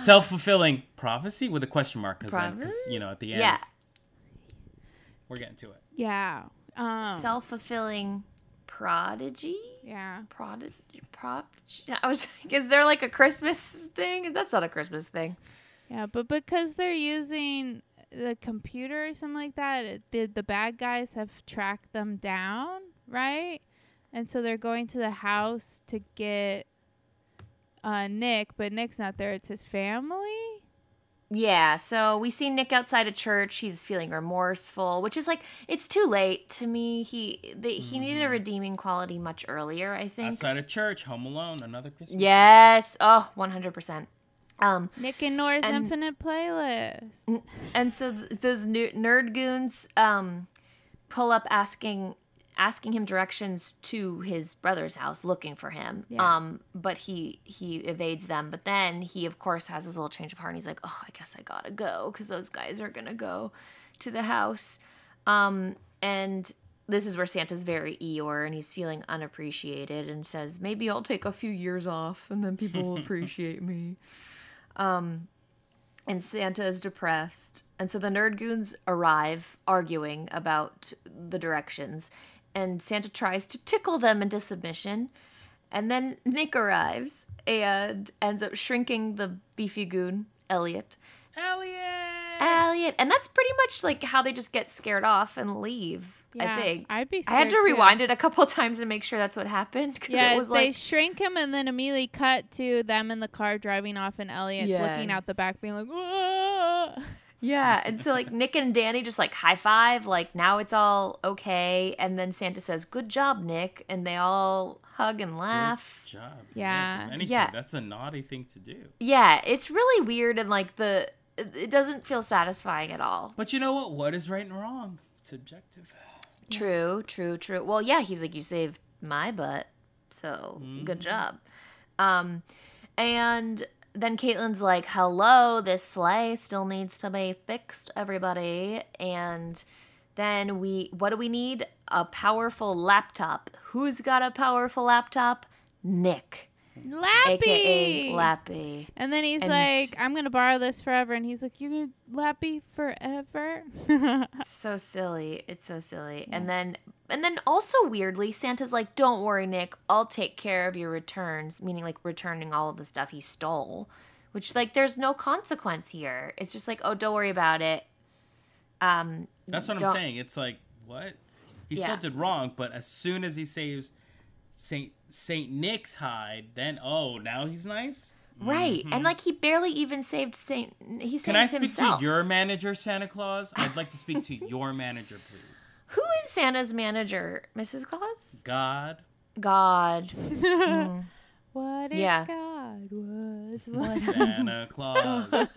Self-fulfilling prophecy with a question mark because Prophecy? at the end, Yeah. we're getting to it. Yeah. Self-fulfilling prodigy? Yeah. I was like, is there like a Christmas thing? That's not a Christmas thing. Yeah, but because they're using the computer or something like that, the bad guys have tracked them down, right? And so they're going to the house to get Nick, but Nick's not there. It's his family. Yeah, so we see Nick outside a church. He's feeling remorseful, which is like, it's too late to me. He needed a redeeming quality much earlier, I think. Outside of church, Home Alone, another Christmas. Yes. Oh, 100%. Nick and Nora's Infinite Playlist. And so those nerd goons pull up asking him directions to his brother's house, looking for him. Yeah. But he evades them. But then he, of course, has his little change of heart. And he's like, oh, I guess I gotta go because those guys are gonna go to the house. And this is where Santa's very Eeyore, and he's feeling unappreciated and says, maybe I'll take a few years off and then people will appreciate me. And Santa is depressed. And so the nerd goons arrive arguing about the directions. And Santa tries to tickle them into submission. And then Nick arrives and ends up shrinking the beefy goon, Elliot. Elliot. And that's pretty much like how they just get scared off and leave, Yeah, I think. I'd be I had to scared, too. rewind it a couple times to make sure that's what happened. 'Cause Yeah, it was they like, shrink him and then immediately cut to them in the car driving off, and Elliot's looking out the Yes. back being like, "Whoa." yeah. And so like Nick and Danny just like high five, like now it's all okay. And then Santa says, good job, Nick. And they all hug and laugh. Good job. Yeah. Nick. If anything, Yeah. that's a naughty thing to do. Yeah, it's really weird and like it doesn't feel satisfying at all. But you know what? What is right and wrong? Subjective. True. Well, yeah, he's like, you saved my butt, so good job. And then Caitlin's like, hello, this sleigh still needs to be fixed, everybody. And then what do we need? A powerful laptop. Who's got a powerful laptop? Nick, Lappy. aka Lappy. And then he's And- like, I'm going to borrow this forever. And he's like, you're going to Lappy forever? So silly. It's so silly. And then also weirdly, Santa's like, don't worry, Nick. I'll take care of your returns, meaning like returning all of the stuff he stole, which like there's no consequence here. It's just like, oh, don't worry about it. That's what I'm Don't- saying. It's like, what? He Yeah. still did wrong, but as soon as he saves Saint Nick's hide, then now he's nice. Right. And like he barely even saved he saved Can I speak himself. to your manager, Santa Claus? I'd like to speak to your manager, please. Who is Santa's manager? Mrs. Claus? God. God. What if Yeah. God was one? Santa Claus.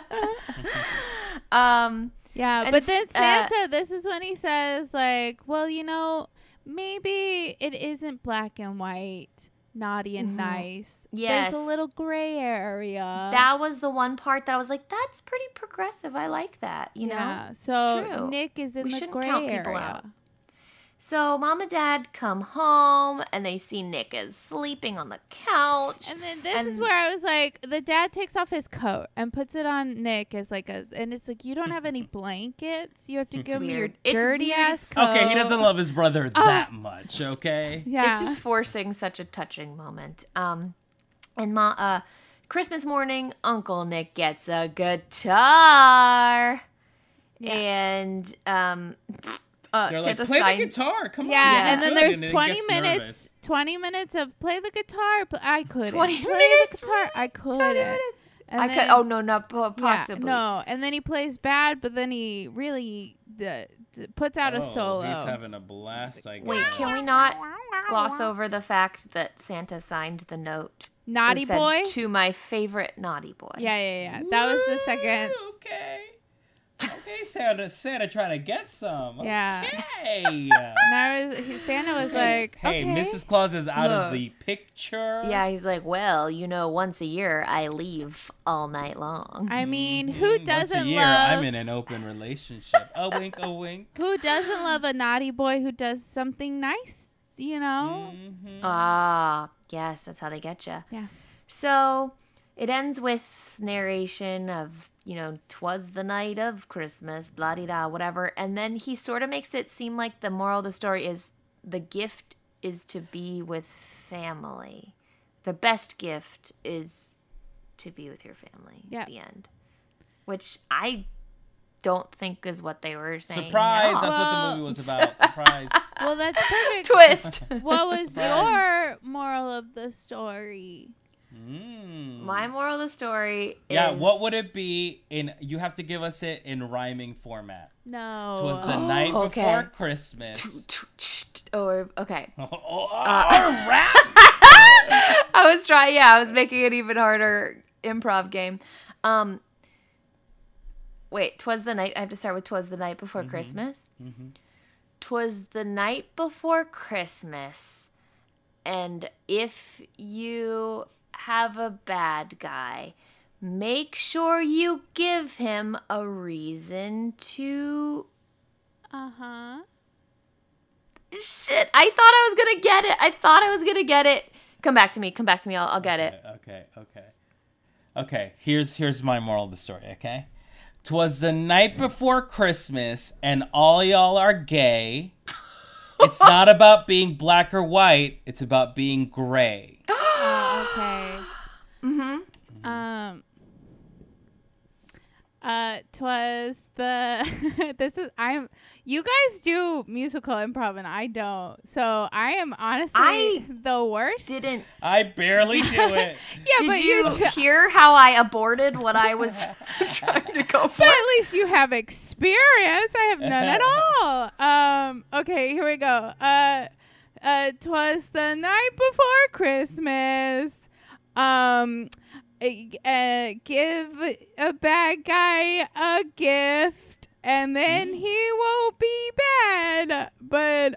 Yeah, And but then s- Santa, this is when he says, like, well, maybe it isn't black and white, naughty and nice. Yes. There's a little gray area. That was the one part that I was like, that's pretty progressive. I like that, you know? Yeah, It's so true. Nick is in We the shouldn't gray count people area. out. So mom and dad come home and they see Nick is sleeping on the couch. And then this is And- where I was like, the dad takes off his coat and puts it on Nick as like and it's like, you don't have any blankets. You have to It's give him your weird. It's dirty weird. ass coat. Okay, he doesn't love his brother that much, okay? Yeah. It's just forcing such a touching moment. And Christmas morning, Uncle Nick gets a guitar. Yeah. And They're Santa like, play signed. the guitar, come on. Yeah, Yeah. and then Good. there's And then he 20 gets minutes. nervous. 20 minutes of play the guitar. I couldn't. 20 play minutes? the guitar. Really? I couldn't. 20 minutes? And I then- could. Oh no, not yeah, possibly. no, and then he plays bad, but then he really puts out a solo. He's having a blast, I guess. Wait, can we not gloss over the fact that Santa signed the note? Naughty It said, boy? to my favorite naughty boy. Yeah. That was the second. Woo, okay. Okay, Santa trying to get some. Yeah. Okay. Santa was like, Hey, okay. Mrs. Claus is out of Look. the picture. Yeah, he's like, well, once a year I leave all night long. I mean, who Once doesn't a year, love I'm in an open relationship. A wink, a wink. who doesn't love a naughty boy who does something nice, Mm-hmm. Ah, yes, that's how they get you. Yeah. So It ends with narration of, 'twas the night of Christmas, blah-de-da, whatever. And then he sort of makes it seem like the moral of the story is the gift is to be with family. The best gift is to be with your family at the end. Which I don't think is what they were saying. Surprise! That's what the movie was about. Surprise. Well, that's perfect. Twist. What was your moral of the story? My moral of the story is... Yeah, what would it be in... You have to give us it in rhyming format. No. It was the night before Christmas. Or, okay. Rap! I was making it even harder improv game. Wait, 'twas the night... I have to start with 'twas the night before Christmas? 'Twas the night before Christmas, and if you have a bad guy, make sure you give him a reason to... Shit, I thought I was gonna get it. Come back to me, I'll get it. Okay, here's my moral of the story, okay? 'Twas the night before Christmas, and all y'all are gay. It's not about being black or white, it's about being gray. Okay. Twas the you guys do musical improv and I don't, so I am honestly the worst. I barely do it. Yeah, Did but you hear how I aborted what I was trying to go for? But at least you have experience. I have none at all. Okay, here we go. 'Twas the night before Christmas. Give a bad guy a gift, and then he won't be bad. But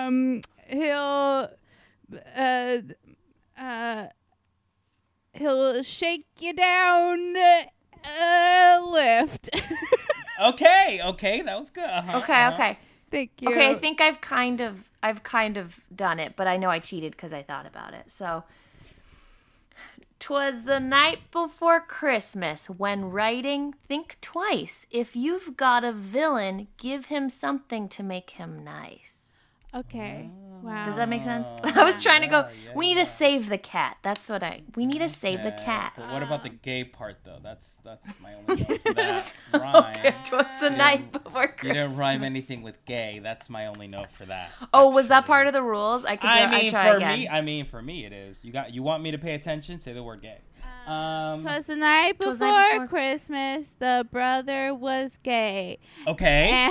he'll shake you down a lift. Okay, that was good. Okay. Thank you. Okay, I think I've kind of done it, but I know I cheated because I thought about it. So, 'twas the night before Christmas. When writing, think twice. If you've got a villain, give him something to make him nice. Okay. Wow. Does that make sense? I was trying to go, we need to save the cat. We need to save the cat. But what about the gay part, though? That's my only note for that rhyme. Okay, 'twas the night before Christmas. You didn't rhyme anything with gay. That's my only note for that. Oh, was that part of the rules? I try again. For me, it is. You want me to pay attention? Say the word gay. 'Twas the night before Christmas. The brother was gay. Okay.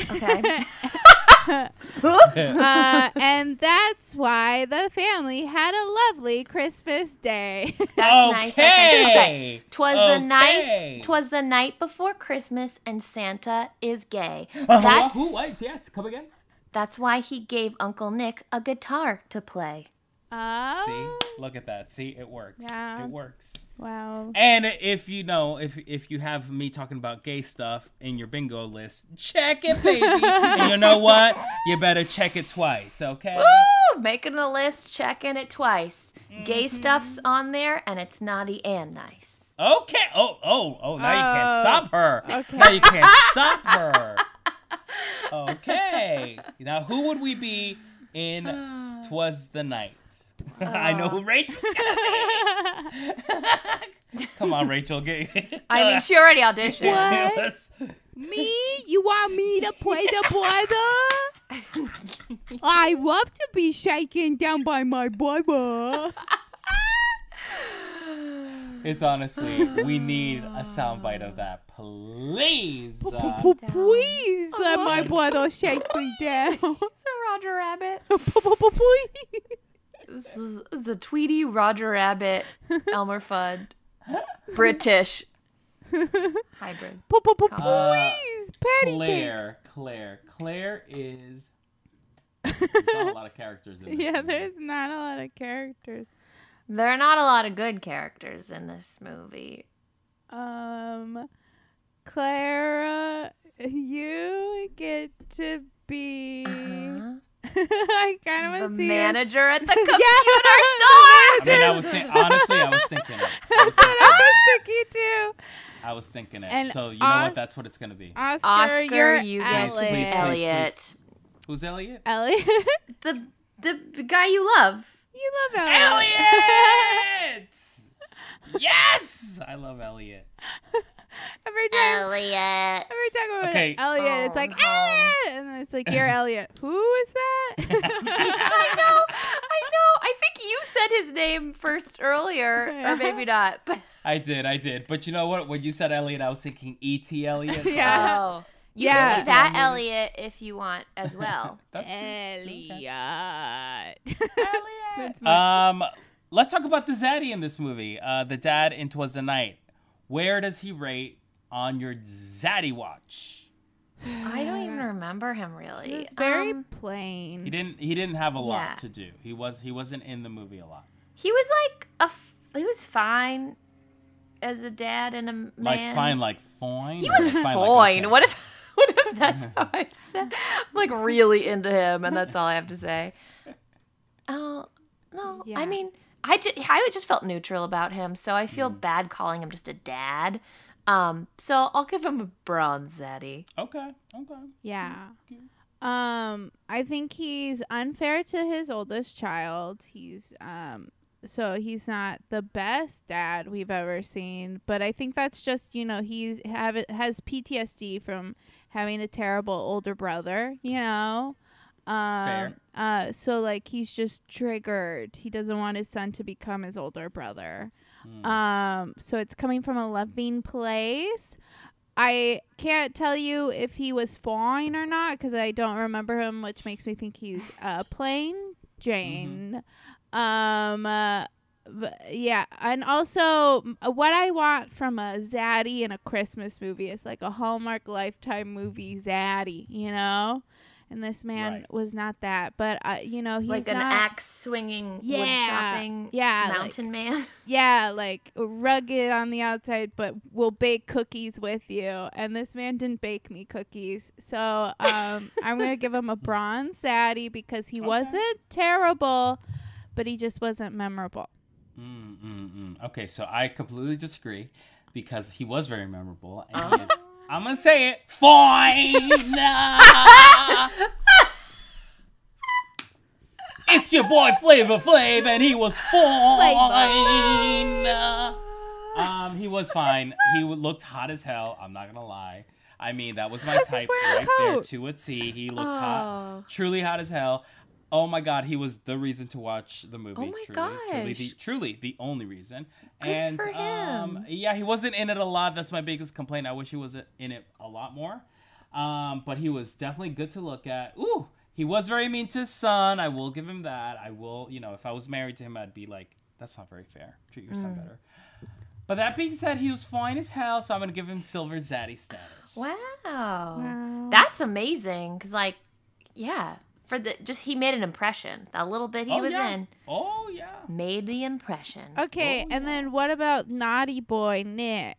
And that's why the family had a lovely Christmas day. That's nice. Okay. 'Twas the night before Christmas, and Santa is gay. Yes, come again. That's why he gave Uncle Nick a guitar to play. See, look at that. See, it works. Yeah. It works. Wow. And if you have me talking about gay stuff in your bingo list, check it, baby. And you know what? You better check it twice, okay? Woo! Making a list, checking it twice. Gay stuff's on there, and it's naughty and nice. Okay. Oh! Now you can't stop her. Okay. Now you can't stop her. Okay. Now who would we be in 'Twas the Night? I know who Rachel's gonna be. Come on, Rachel. I mean, she already auditioned. What? Me? You want me to play the brother? I love to be shaken down by my brother. It's honestly, we need a soundbite of that, please. Please let my brother shake me down. It's a Roger Rabbit. Please. This is the Tweety, Roger Rabbit, Elmer Fudd, British hybrid. Please, Patty. Claire is. There's not a lot of characters in this. Yeah, movie. there's not a lot of characters. There are not a lot of good characters in this movie. Clara, you get to be I kind of The want to see manager at the computer I store. mean, I was honestly, I was thinking it. That's what I was thinking too. I was thinking it. And So you know what? That's what it's gonna be. Oscar, you're you get Please, please, please, Elliot. please. Who's Elliot? Elliot. The guy you love. You love Elliot. Elliot! Yes! I love Elliot. Every time Elliot. we Okay. talk about Elliot, it's like Oh, no. Elliot, and then it's like you're Elliot. Who is that? I know. I think you said his name first earlier, or maybe not. But I did. But you know what? When you said Elliot, I was thinking E.T. Elliot. Yeah. oh, you Yeah. can be that Elliot if you want as well. That's true. Elliot. Elliot. Let's talk about the zaddy in this movie. The dad in 'Twas the Night. Where does he rate on your zaddy watch? I don't even remember him really. It was very plain. He didn't have a Yeah. lot to do. He wasn't in the movie a lot. He was like he was fine as a dad and a man. Like fine, like fine. He or was fine, fine. like, okay? What if that's how I said? I'm like really into him, and that's all I have to say. Oh no, Yeah. I mean, I just felt neutral about him, so I feel bad calling him just a dad. So I'll give him a bronze zaddy. Okay. Yeah. I think he's unfair to his oldest child. He's so he's not the best dad we've ever seen, but I think that's just, has PTSD from having a terrible older brother, Fair. So like he's just triggered. He doesn't want his son to become his older brother. So it's coming from a loving place. I can't tell you if he was fine or not because I don't remember him, which makes me think he's plain Jane. Yeah, and also what I want from a zaddy in a Christmas movie is like a Hallmark Lifetime movie zaddy, And this man Right. was not that, but he's Like an not axe swinging, wood chopping, mountain man. Yeah, like rugged on the outside, but will bake cookies with you. And this man didn't bake me cookies. So I'm going to give him a bronze zaddy because he wasn't terrible, but he just wasn't memorable. Okay, so I completely disagree because he was very memorable and he is, I'm going to say it, fine. It's your boy Flavor Flav and he was fine. He was fine. He looked hot as hell. I'm not going to lie. I mean, that was my Plus, he's type wearing a right there coat. to a T. He looked hot. Truly hot as hell. Oh my God, he was the reason to watch the movie. Oh my Truly the only reason. Good for him. Yeah, he wasn't in it a lot. That's my biggest complaint. I wish he was in it a lot more. But he was definitely good to look at. Ooh, he was very mean to his son. I will give him that. I will, if I was married to him, I'd be like, that's not very fair. Treat your son better. But that being said, he was fine as hell, so I'm gonna give him silver zaddy status. Wow. That's amazing. Cause he made an impression. That little bit he was in Oh yeah. made the impression. Okay, and then what about naughty boy Nick?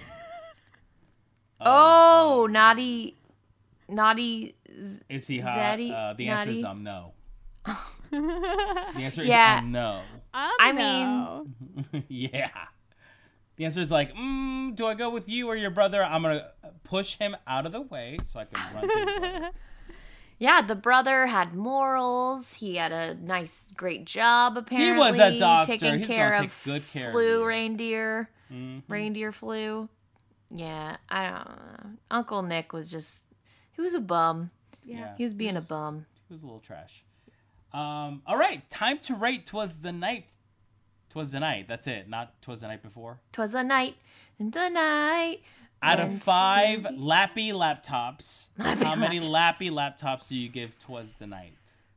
Oh, naughty. Is he hot? Zaddy, The answer is naughty. no. The answer Yeah. is no. I mean, Yeah. The answer is like, do I go with you or your brother? I'm gonna push him out of the way so I can run to his brother. Yeah, the brother had morals. He had a nice, great job, apparently. was a doctor. Taking He's care gonna of take good care of flu you. reindeer. Reindeer flu. Yeah, I don't know. Uncle Nick was he was a bum. yeah. He was being a bum. He was a little trash. All right, time to rate 'Twas the Night. 'Twas the Night. That's it. Not 'Twas the Night before. 'Twas the night, and the night. Out went of 5 to- lappy laptops, how many lappy laptops do you give 'Twas the Night?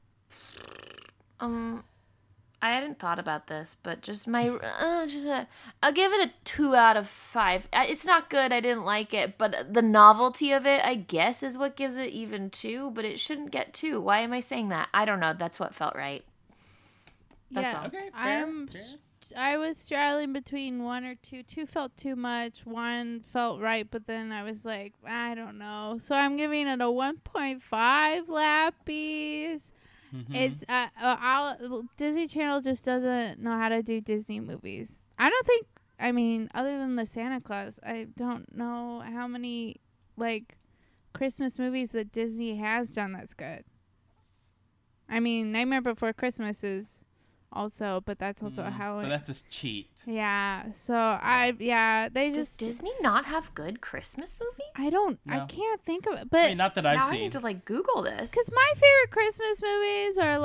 I hadn't thought about this, but just I'll give it a 2 out of 5. It's not good. I didn't like it, but the novelty of it, I guess, is what gives it even 2. But it shouldn't get 2. Why am I saying that? I don't know. That's what felt right. That's all. Okay, fair. I was straddling between 1 or 2. 2 felt too much. 1 felt right, but then I was like, I don't know. So I'm giving it a 1.5 lappies. It's Disney Channel just doesn't know how to do Disney movies. I don't think. I mean, other than the Santa Claus, I don't know how many like Christmas movies that Disney has done that's good. I mean, Nightmare Before Christmas is also, but that's also a Halloween. But that's a cheat. Yeah. So they Does just. Disney not have good Christmas movies? I don't. No. I can't think of it. But I mean, not that I've Now I seen. need to like Google this. because my favorite Christmas movies are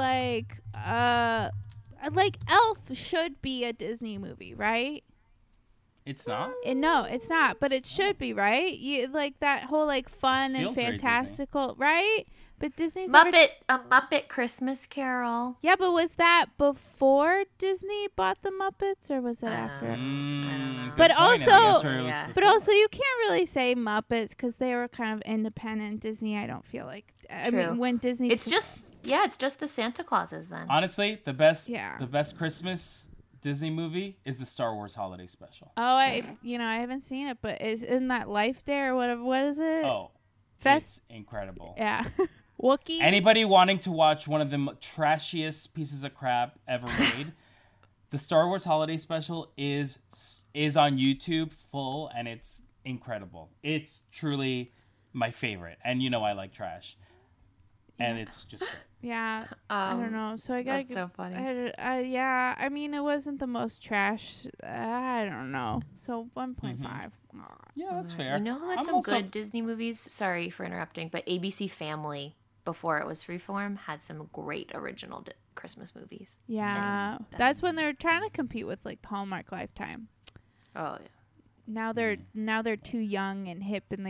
like Elf should be a Disney movie, right? It's not. No, it's not, but it should be, right? You like that whole like fun Feels and very fantastical, right? But Disney's A never. Muppet Christmas Carol. Yeah, but was that before Disney bought the Muppets, or was that after? I don't know. Good But point. I think also- that's where it was Yeah. But before. also, you can't really say Muppets because they were kind of independent. Disney, I don't feel like. I True. mean, when Disney. It's just the Santa Clauses then. Honestly, the best Yeah. Christmas Disney movie is the Star Wars Holiday Special. Oh, I haven't seen it, but isn't that Life Day or whatever? What is it? Oh, Fest. it's incredible. Yeah. Wookiee. Anybody wanting to watch one of the trashiest pieces of crap ever made, the Star Wars Holiday Special is on YouTube full, and it's incredible. It's truly my favorite, and you know I like trash, and it's just great. Yeah. I don't know. So I gotta. That's so funny. Yeah. I mean, it wasn't the most trash. I don't know. So 1.5. Yeah, that's fair. You know who had I'm some also- good Disney movies? Sorry for interrupting, but ABC Family, before it was Freeform, had some great original Christmas movies. Yeah. And That's when they're trying to compete with like Hallmark Lifetime. Oh yeah. Now they're too young and hip, and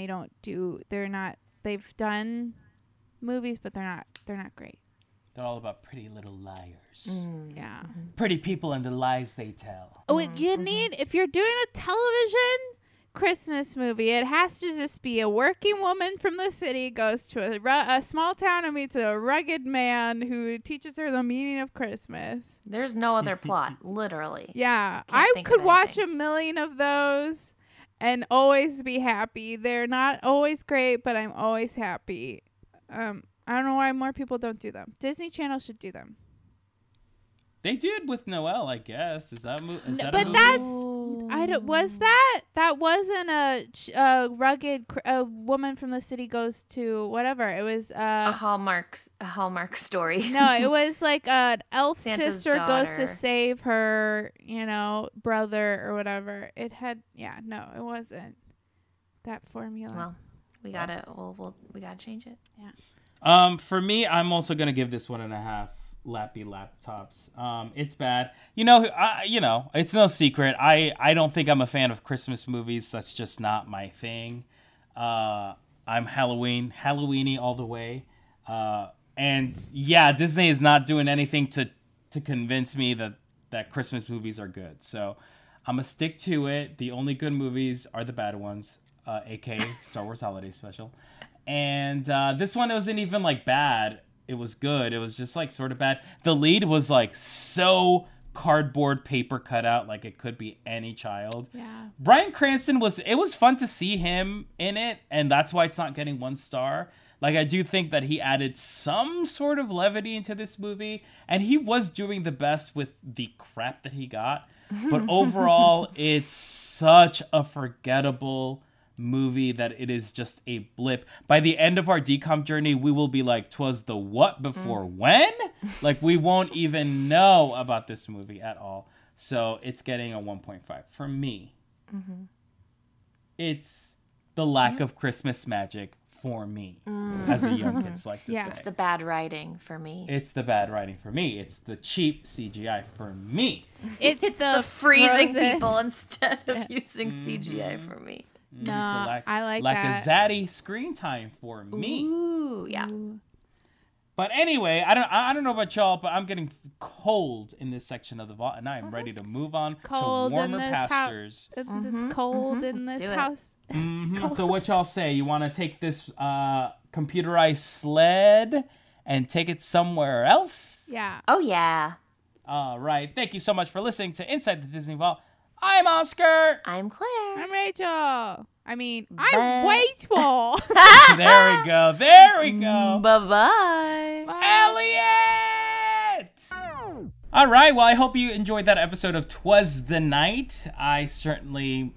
they've done movies, but they're not great. They're all about pretty little liars. Yeah. Pretty people and the lies they tell. Oh, you need, if you're doing a television Christmas movie, it has to just be a working woman from the city goes to a small town and meets a rugged man who teaches her the meaning of Christmas. There's no other plot, literally. Yeah, Can't I think could of watch anything. a million of those and always be happy. They're not always great, but I'm always happy. I don't know why more people don't do them. Disney Channel should do them. They did with Noelle, I guess. Is that, is that a but movie? that's that wasn't a rugged a woman from the city goes to whatever. It was a Hallmark story. no, it was like an elf Santa's sister goes to daughter. save her, brother or whatever. It it wasn't that formula. Well, we gotta change it. For me, I'm also gonna give this 1.5 lappy laptops. It's bad. It's no secret. I don't think I'm a fan of Christmas movies. That's just not my thing. I'm Halloweeny all the way. And yeah, Disney is not doing anything to convince me that Christmas movies are good. So I'm gonna stick to it. The only good movies are the bad ones, aka Star Wars Holiday Special. And this one wasn't even like bad. It was good. It was just like sort of bad. The lead was like so cardboard paper cut out, like it could be any child. Yeah. Bryan Cranston it was fun to see him in it, and that's why it's not getting 1 star. Like, I do think that he added some sort of levity into this movie, and he was doing the best with the crap that he got. But overall, it's such a forgettable movie that it is just a blip. By the end of our decom journey, we will be like, 'twas the what before when? Like, we won't even know about this movie at all. So it's getting a 1.5 from me. It's the lack of Christmas magic for me, as the young kids like to Yeah. say. It's the bad writing for me. It's the bad writing for me. It's the cheap CGI for me. It's the freezing Frozen- people instead of using CGI for me. It's No, the I like lack that. of zaddy screen time for me. Ooh, yeah. But anyway, I don't know about y'all, but I'm getting cold in this section of the vault, and I am ready to move on to cold in warmer this house. pastures. It's cold in Let's this do it. house. So what y'all say? You want to take this computerized sled and take it somewhere else? Yeah. Oh yeah. All right. Thank you so much for listening to Inside the Disney Vault. I'm Oscar. I'm Claire. I'm Rachel. I'm Bye. Waitwell. There we go. There we go. Bye-bye. Elliot! All right. Well, I hope you enjoyed that episode of 'Twas the Night. I certainly,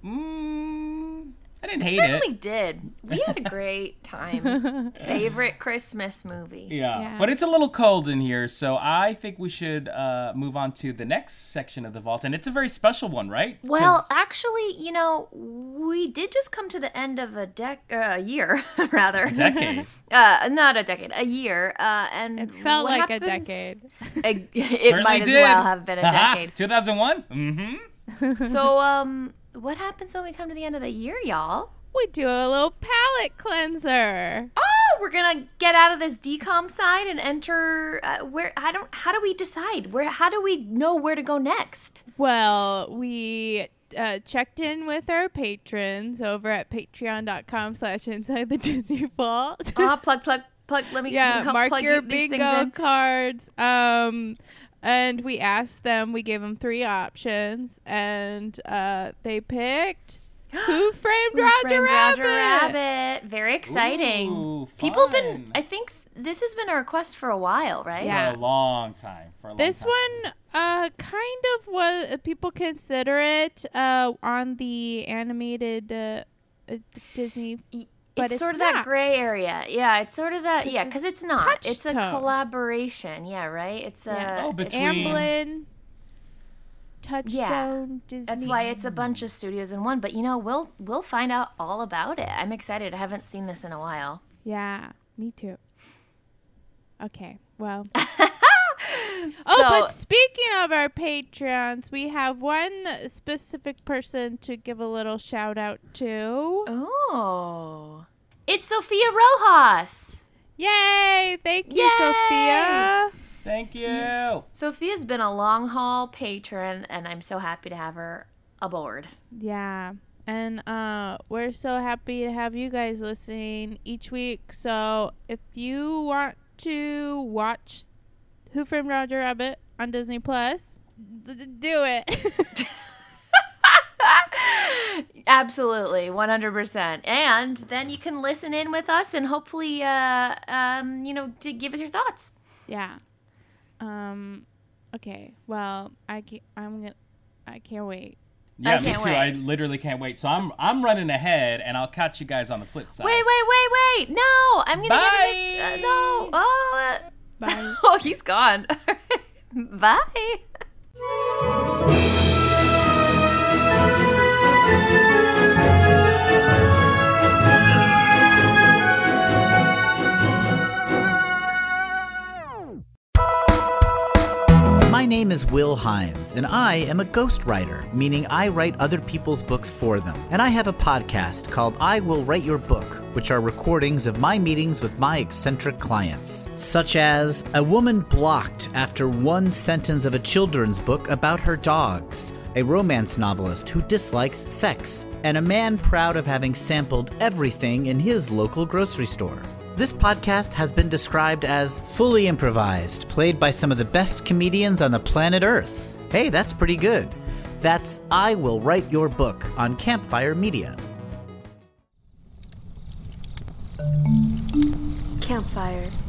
I didn't hate Certainly it. did. We had a great time. Favorite Christmas movie. Yeah, but it's a little cold in here, so I think we should move on to the next section of the vault, and it's a very special one, right? Well, actually, we did just come to the end of a year, rather. A decade. Not a decade, a year. And It felt what like a happens- decade. It Certainly might as did. well have been a decade. 2001. Mm-hmm. So, what happens when we come to the end of the year, y'all? We do a little palate cleanser. Oh, we're gonna get out of this decom side and enter where? How do we decide where? How do we know where to go next? Well, we checked in with our patrons over at patreon.com/inside the Disney Vault. Plug. Let me help mark plug your these things bingo in. cards. And we asked them, we gave them 3 options, and they picked Who Framed Roger Rabbit? Very exciting. Ooh, People fun. been. I think this has been a request for a while, right? Yeah. For a long time. This one kind of was, people consider it on the animated Disney. But It's it's sort of not. that gray area. Yeah, it's sort of that. Yeah, because it's not. It's a Touchstone. collaboration. Yeah, right. It's a. Yeah. Oh, between- Amblin, Touchstone, Disney. That's why it's a bunch of studios in one. But we'll find out all about it. I'm excited. I haven't seen this in a while. Yeah, me too. Okay, well. So- But speaking of our Patreons, we have one specific person to give a little shout out to. Oh, it's Sophia Rojas. Yay! Thank you, Yay! Sophia. Thank you. Sophia's been a long haul patron, and I'm so happy to have her aboard. Yeah. And we're so happy to have you guys listening each week. So if you want to watch Who Framed Roger Rabbit on Disney Plus, do it. Absolutely, 100%. And then you can listen in with us and hopefully, to give us your thoughts. Yeah. Okay. Well, I can't wait. Yeah, I me can't too. wait. I literally can't wait. So I'm running ahead, and I'll catch you guys on the flip side. Wait. No, I'm going to get in this. No. Oh, Bye. oh, he's gone. Bye. My name is Will Himes, and I am a ghostwriter, meaning I write other people's books for them. And I have a podcast called I Will Write Your Book, which are recordings of my meetings with my eccentric clients, such as a woman blocked after one sentence of a children's book about her dogs, a romance novelist who dislikes sex, and a man proud of having sampled everything in his local grocery store. This podcast has been described as fully improvised, played by some of the best comedians on the planet Earth. Hey, that's pretty good. That's I Will Write Your Book on Campfire Media. Campfire.